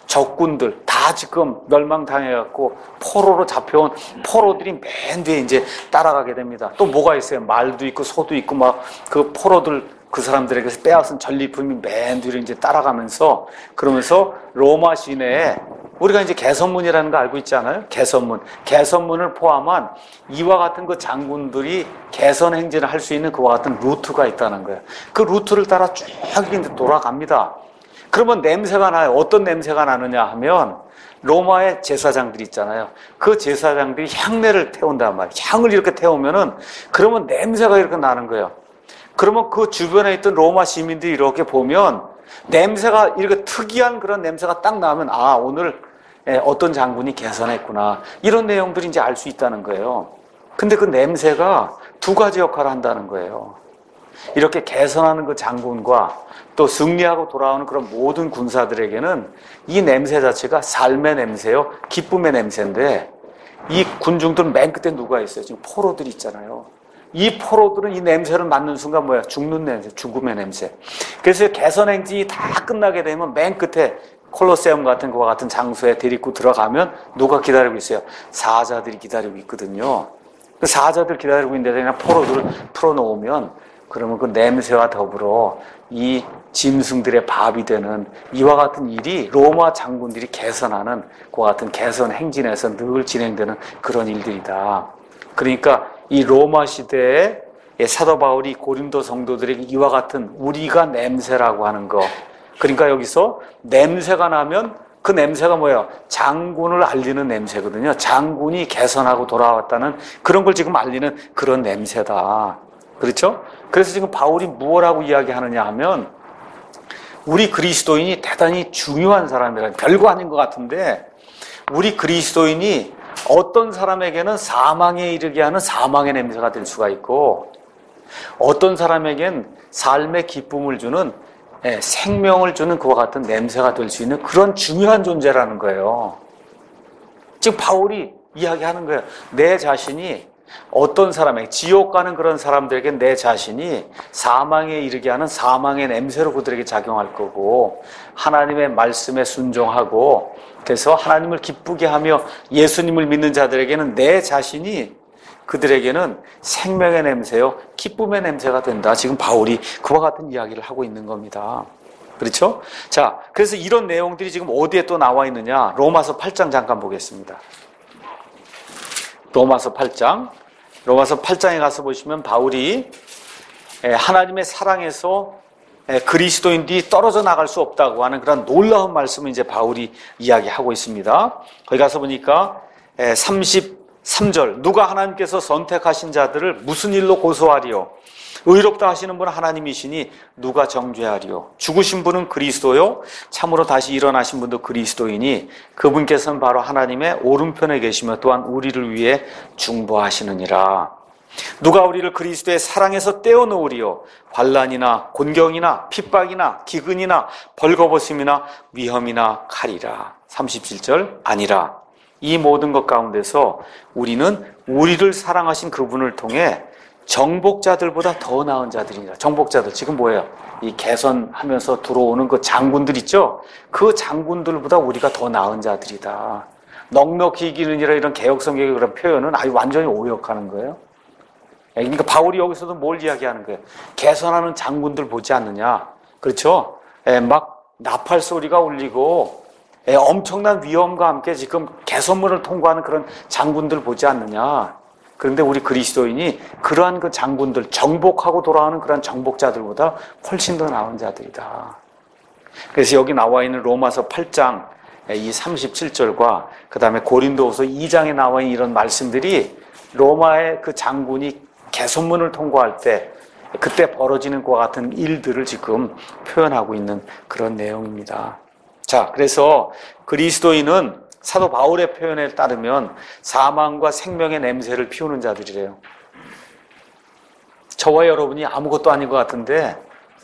적군들 다 지금 멸망당해갖고 포로로 잡혀온 포로들이 맨 뒤에 이제 따라가게 됩니다. 또 뭐가 있어요? 말도 있고 소도 있고 막 그 포로들 그 사람들에게서 빼앗은 전리품이 맨 뒤로 이제 따라가면서 그러면서 로마 시내에 우리가 이제 개선문이라는 거 알고 있지 않아요? 개선문. 개선문을 포함한 이와 같은 그 장군들이 개선 행진을 할 수 있는 그와 같은 루트가 있다는 거예요. 그 루트를 따라 쭉 이제 돌아갑니다. 그러면 냄새가 나요. 어떤 냄새가 나느냐 하면 로마의 제사장들이 있잖아요. 그 제사장들이 향내를 태운단 말이에요. 향을 이렇게 태우면은 그러면 냄새가 이렇게 나는 거예요. 그러면 그 주변에 있던 로마 시민들이 이렇게 보면 냄새가 이렇게 특이한 그런 냄새가 딱 나면 아, 오늘 어떤 장군이 개선했구나. 이런 내용들이 이제 알 수 있다는 거예요. 근데 그 냄새가 두 가지 역할을 한다는 거예요. 이렇게 개선하는 그 장군과 또 승리하고 돌아오는 그런 모든 군사들에게는 이 냄새 자체가 삶의 냄새요, 기쁨의 냄새인데 이 군중들은 맨 끝에 누가 있어요? 지금 포로들이 있잖아요. 이 포로들은 이 냄새를 맡는 순간 뭐야? 죽는 냄새, 죽음의 냄새. 그래서 개선 행진이 다 끝나게 되면 맨 끝에 콜로세움 같은 거와 같은 장소에 데리고 들어가면 누가 기다리고 있어요? 사자들이 기다리고 있거든요. 그 사자들 기다리고 있는데 그냥 포로들을 풀어놓으면 그러면 그 냄새와 더불어 이 짐승들의 밥이 되는 이와 같은 일이 로마 장군들이 개선하는 그와 같은 개선 행진에서 늘 진행되는 그런 일들이다. 그러니까 이 로마 시대에 사도 바울이 고린도 성도들에게 이와 같은 우리가 냄새라고 하는 거. 그러니까 여기서 냄새가 나면 그 냄새가 뭐예요? 장군을 알리는 냄새거든요. 장군이 개선하고 돌아왔다는 그런 걸 지금 알리는 그런 냄새다. 그렇죠? 그래서 지금 바울이 무엇라고 이야기하느냐 하면 우리 그리스도인이 대단히 중요한 사람이라 별거 아닌 것 같은데 우리 그리스도인이 어떤 사람에게는 사망에 이르게 하는 사망의 냄새가 될 수가 있고 어떤 사람에겐 삶의 기쁨을 주는 생명을 주는 그와 같은 냄새가 될 수 있는 그런 중요한 존재라는 거예요. 지금 바울이 이야기하는 거예요. 내 자신이 어떤 사람에게 지옥 가는 그런 사람들에게 내 자신이 사망에 이르게 하는 사망의 냄새로 그들에게 작용할 거고 하나님의 말씀에 순종하고 그래서 하나님을 기쁘게 하며 예수님을 믿는 자들에게는 내 자신이 그들에게는 생명의 냄새요 기쁨의 냄새가 된다. 지금 바울이 그와 같은 이야기를 하고 있는 겁니다. 그렇죠? 자, 그래서 이런 내용들이 지금 어디에 또 나와 있느냐? 로마서 8장 잠깐 보겠습니다. 로마서 8장에 가서 보시면 바울이 하나님의 사랑에서 그리스도인들이 떨어져 나갈 수 없다고 하는 그런 놀라운 말씀을 이제 바울이 이야기하고 있습니다. 거기 가서 보니까 33절 누가 하나님께서 선택하신 자들을 무슨 일로 고소하리요? 의롭다 하시는 분은 하나님이시니 누가 정죄하리요? 죽으신 분은 그리스도요 참으로 다시 일어나신 분도 그리스도이니 그분께서는 바로 하나님의 오른편에 계시며 또한 우리를 위해 중보하시느니라. 누가 우리를 그리스도의 사랑에서 떼어놓으리요? 환난이나 곤경이나 핍박이나 기근이나 벌거벗음이나 위험이나 칼이라. 37절 아니라 이 모든 것 가운데서 우리는 우리를 사랑하신 그분을 통해 정복자들보다 더 나은 자들이니라. 정복자들 지금 뭐예요? 이 개선하면서 들어오는 그 장군들 있죠? 그 장군들보다 우리가 더 나은 자들이다. 넉넉히 이기느니라 이런 개혁성경의 그런 표현은 아주 완전히 오역하는 거예요. 그러니까 바울이 여기서도 뭘 이야기하는 거예요? 개선하는 장군들 보지 않느냐? 그렇죠? 막 나팔 소리가 울리고 엄청난 위험과 함께 지금 개선문을 통과하는 그런 장군들 보지 않느냐? 그런데 우리 그리스도인이 그러한 그 장군들, 정복하고 돌아오는 그런 정복자들보다 훨씬 더 나은 자들이다. 그래서 여기 나와 있는 로마서 8장 이 37절과 그 다음에 고린도후서 2장에 나와 있는 이런 말씀들이 로마의 그 장군이 개선문을 통과할 때 그때 벌어지는 것과 같은 일들을 지금 표현하고 있는 그런 내용입니다. 자, 그래서 그리스도인은 사도 바울의 표현에 따르면 사망과 생명의 냄새를 피우는 자들이래요. 저와 여러분이 아무것도 아닌 것 같은데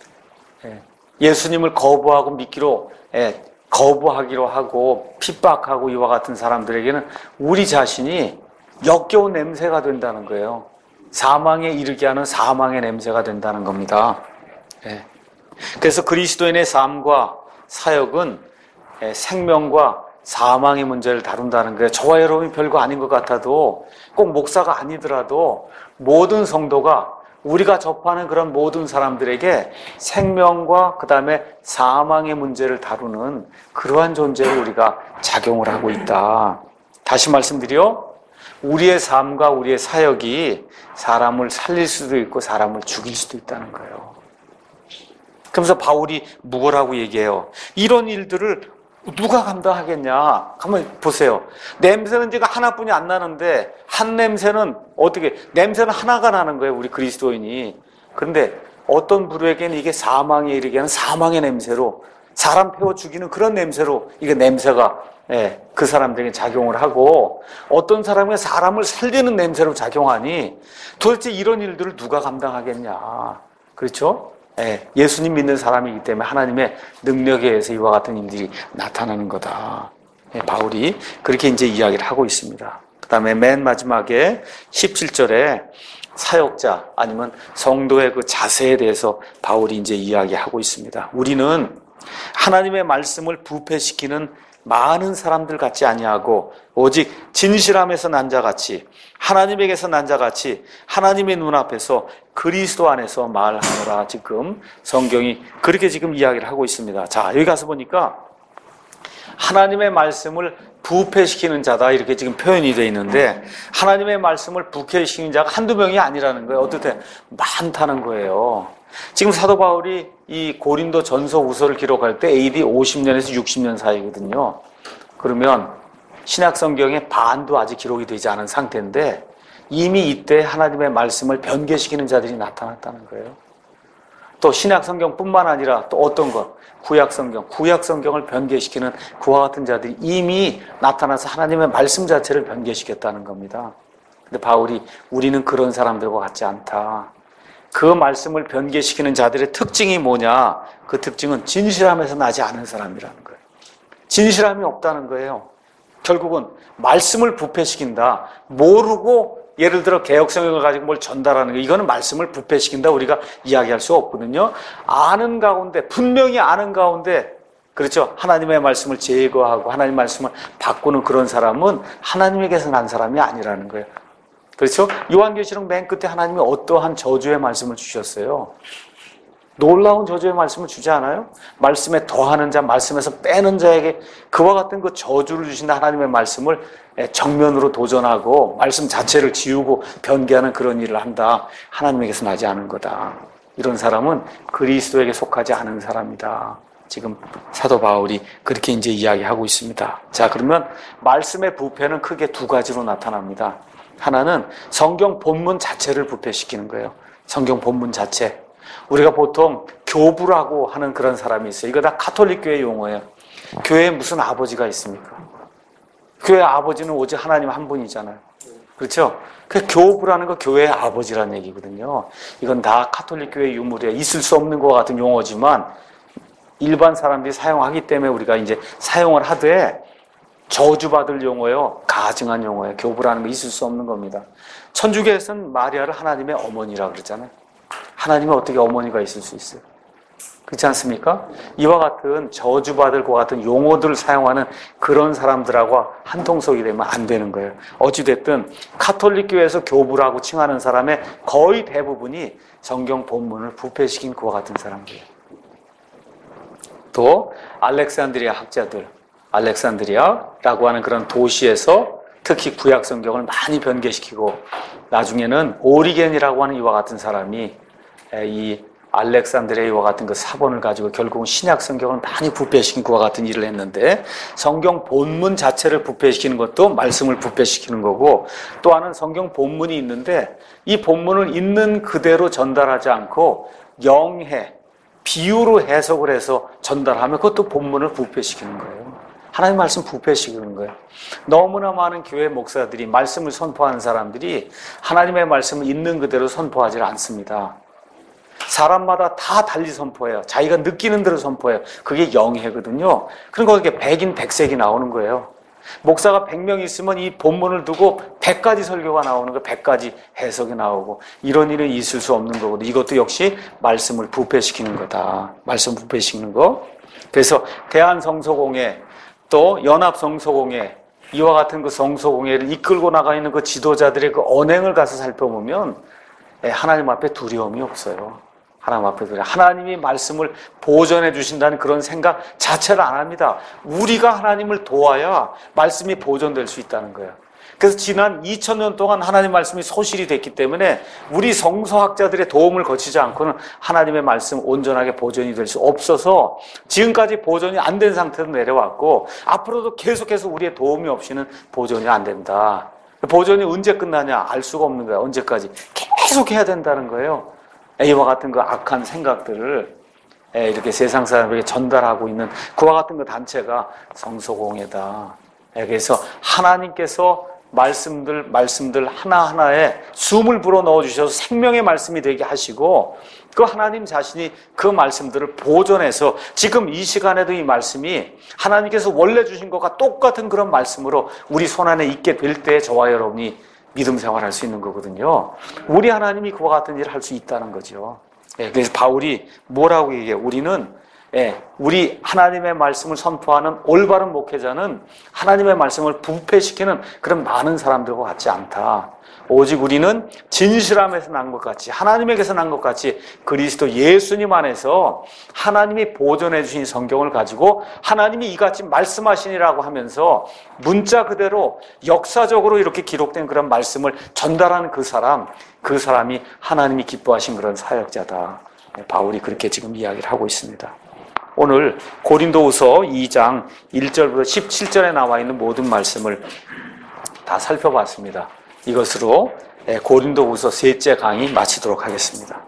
예수님을 거부하고 믿기로 거부하기로 하고 핍박하고 이와 같은 사람들에게는 우리 자신이 역겨운 냄새가 된다는 거예요. 사망에 이르게 하는 사망의 냄새가 된다는 겁니다. 그래서 그리스도인의 삶과 사역은 생명과 사망의 문제를 다룬다는 거예요. 저와 여러분이 별거 아닌 것 같아도 꼭 목사가 아니더라도 모든 성도가 우리가 접하는 그런 모든 사람들에게 생명과 그 다음에 사망의 문제를 다루는 그러한 존재로 우리가 작용을 하고 있다. 다시 말씀드려 우리의 삶과 우리의 사역이 사람을 살릴 수도 있고 사람을 죽일 수도 있다는 거예요. 그러면서 바울이 뭐라고 얘기해요? 이런 일들을 누가 감당하겠냐? 한번 보세요. 냄새는 지금 하나뿐이 안 나는데 한 냄새는 어떻게 냄새는 하나가 나는 거예요. 우리 그리스도인이. 그런데 어떤 부류에게는 이게 사망에 이르게 하는 사망의 냄새로 사람 태워 죽이는 그런 냄새로 이게 냄새가 그 사람들에게 작용을 하고 어떤 사람이 사람을 살리는 냄새로 작용하니 도대체 이런 일들을 누가 감당하겠냐? 그렇죠? 예수님 믿는 사람이기 때문에 하나님의 능력에 의해서 이와 같은 일들이 나타나는 거다. 바울이 그렇게 이제 이야기를 하고 있습니다. 그 다음에 맨 마지막에 17절에 사역자 아니면 성도의 그 자세에 대해서 바울이 이제 이야기하고 있습니다. 우리는 하나님의 말씀을 부패시키는 많은 사람들 같지 아니하고 오직 진실함에서 난 자같이 하나님에게서 난 자같이 하나님의 눈앞에서 그리스도 안에서 말하노라. 지금 성경이 그렇게 지금 이야기를 하고 있습니다. 자, 여기 가서 보니까 하나님의 말씀을 부패시키는 자다 이렇게 지금 표현이 되어 있는데 하나님의 말씀을 부패시키는 자가 한두 명이 아니라는 거예요. 어떻게 많다는 거예요. 지금 사도 바울이 이 고린도 전서 후서를 기록할 때 AD 50년에서 60년 사이거든요. 그러면 신약 성경의 반도 아직 기록이 되지 않은 상태인데 이미 이때 하나님의 말씀을 변개시키는 자들이 나타났다는 거예요. 또 신약 성경뿐만 아니라 또 어떤 것? 구약 성경을 변개시키는 그와 같은 자들이 이미 나타나서 하나님의 말씀 자체를 변개시켰다는 겁니다. 근데 바울이 우리는 그런 사람들과 같지 않다. 그 말씀을 변개시키는 자들의 특징이 뭐냐? 그 특징은 진실함에서 나지 않은 사람이라는 거예요. 진실함이 없다는 거예요. 결국은 말씀을 부패시킨다. 모르고 예를 들어 개혁성경을 가지고 뭘 전달하는 거 이거는 말씀을 부패시킨다 우리가 이야기할 수 없거든요. 아는 가운데 분명히 아는 가운데 그렇죠. 하나님의 말씀을 제거하고 하나님의 말씀을 바꾸는 그런 사람은 하나님에게서 난 사람이 아니라는 거예요. 그렇죠? 요한계시록 맨 끝에 하나님이 어떠한 저주의 말씀을 주셨어요? 놀라운 저주의 말씀을 주지 않아요? 말씀에 더하는 자, 말씀에서 빼는 자에게 그와 같은 그 저주를 주신다 하나님의 말씀을 정면으로 도전하고 말씀 자체를 지우고 변개하는 그런 일을 한다. 하나님에게서 나지 않은 거다. 이런 사람은 그리스도에게 속하지 않은 사람이다. 지금 사도 바울이 그렇게 이제 이야기하고 있습니다. 자, 그러면 말씀의 부패는 크게 두 가지로 나타납니다. 하나는 성경 본문 자체를 부패시키는 거예요. 성경 본문 자체. 우리가 보통 교부라고 하는 그런 사람이 있어요. 이거 다 가톨릭 교회 용어예요. 교회에 무슨 아버지가 있습니까? 교회 아버지는 오직 하나님 한 분이잖아요. 그렇죠? 그 교부라는 거 교회의 아버지라는 얘기거든요. 이건 다 가톨릭 교회 유물이에요. 있을 수 없는 것 같은 용어지만 일반 사람들이 사용하기 때문에 우리가 이제 사용을 하되 저주받을 용어예요. 가증한 용어예요. 교부라는 거 있을 수 없는 겁니다. 천주교에서는 마리아를 하나님의 어머니라 그러잖아요. 하나님은 어떻게 어머니가 있을 수 있어요? 그렇지 않습니까? 이와 같은 저주받을 것 같은 용어들을 사용하는 그런 사람들하고 한통속이 되면 안 되는 거예요. 어찌됐든 가톨릭 교회에서 교부라고 칭하는 사람의 거의 대부분이 성경 본문을 부패시킨 그와 같은 사람들이에요. 또 알렉산드리아 학자들, 알렉산드리아라고 하는 그런 도시에서 특히 구약 성경을 많이 변개시키고 나중에는 오리겐이라고 하는 이와 같은 사람이 이 알렉산드레이와 같은 그 사본을 가지고 결국은 신약 성경을 많이 부패시킨 그와 같은 일을 했는데, 성경 본문 자체를 부패시키는 것도 말씀을 부패시키는 거고, 또 하나는 성경 본문이 있는데 이 본문을 있는 그대로 전달하지 않고 영해, 비유로 해석을 해서 전달하면 그것도 본문을 부패시키는 거예요. 하나님 말씀 부패시키는 거예요. 너무나 많은 교회 목사들이, 말씀을 선포하는 사람들이 하나님의 말씀을 있는 그대로 선포하지 않습니다. 사람마다 다 달리 선포해요. 자기가 느끼는 대로 선포해요. 그게 영해거든요. 그러니까 이렇게 백인 백색이 나오는 거예요. 목사가 100명 있으면 이 본문을 두고 100가지 설교가 나오는 거예요. 100가지 해석이 나오고, 이런 일은 있을 수 없는 거거든요. 이것도 역시 말씀을 부패시키는 거다. 말씀 부패시키는 거. 그래서 대한성서공회, 또 연합성서공회, 이와 같은 그 성서공회를 이끌고 나가 있는 그 지도자들의 그 언행을 가서 살펴보면 하나님 앞에 두려움이 없어요. 하나님 앞에 두려움. 하나님이 말씀을 보존해 주신다는 그런 생각 자체를 안 합니다. 우리가 하나님을 도와야 말씀이 보존될 수 있다는 거예요. 그래서 지난 2000년 동안 하나님 말씀이 소실이 됐기 때문에 우리 성서학자들의 도움을 거치지 않고는 하나님의 말씀 온전하게 보존이 될 수 없어서 지금까지 보존이 안 된 상태로 내려왔고, 앞으로도 계속해서 우리의 도움이 없이는 보존이 안 된다. 보존이 언제 끝나냐 알 수가 없는 거야. 언제까지 계속 해야 된다는 거예요. 이와 같은 그 악한 생각들을 이렇게 세상 사람에게 전달하고 있는 그와 같은 그 단체가 성서공회다. 그래서 하나님께서 말씀들 하나하나에 숨을 불어 넣어주셔서 생명의 말씀이 되게 하시고, 그 하나님 자신이 그 말씀들을 보존해서 지금 이 시간에도 이 말씀이 하나님께서 원래 주신 것과 똑같은 그런 말씀으로 우리 손안에 있게 될 때 저와 여러분이 믿음 생활할 수 있는 거거든요. 우리 하나님이 그와 같은 일을 할 수 있다는 거죠. 그래서 바울이 뭐라고 얘기해요? 우리 하나님의 말씀을 선포하는 올바른 목회자는 하나님의 말씀을 부패시키는 그런 많은 사람들과 같지 않다. 오직 우리는 진실함에서 난 것 같이, 하나님에게서 난 것 같이 그리스도 예수님 안에서 하나님이 보존해 주신 성경을 가지고 하나님이 이같이 말씀하시니라고 하면서 문자 그대로 역사적으로 이렇게 기록된 그런 말씀을 전달하는 그 사람이 하나님이 기뻐하신 그런 사역자다. 바울이 그렇게 지금 이야기를 하고 있습니다. 오늘 고린도후서 2장 1절부터 17절에 나와 있는 모든 말씀을 다 살펴봤습니다. 이것으로 고린도후서 셋째 강의 마치도록 하겠습니다.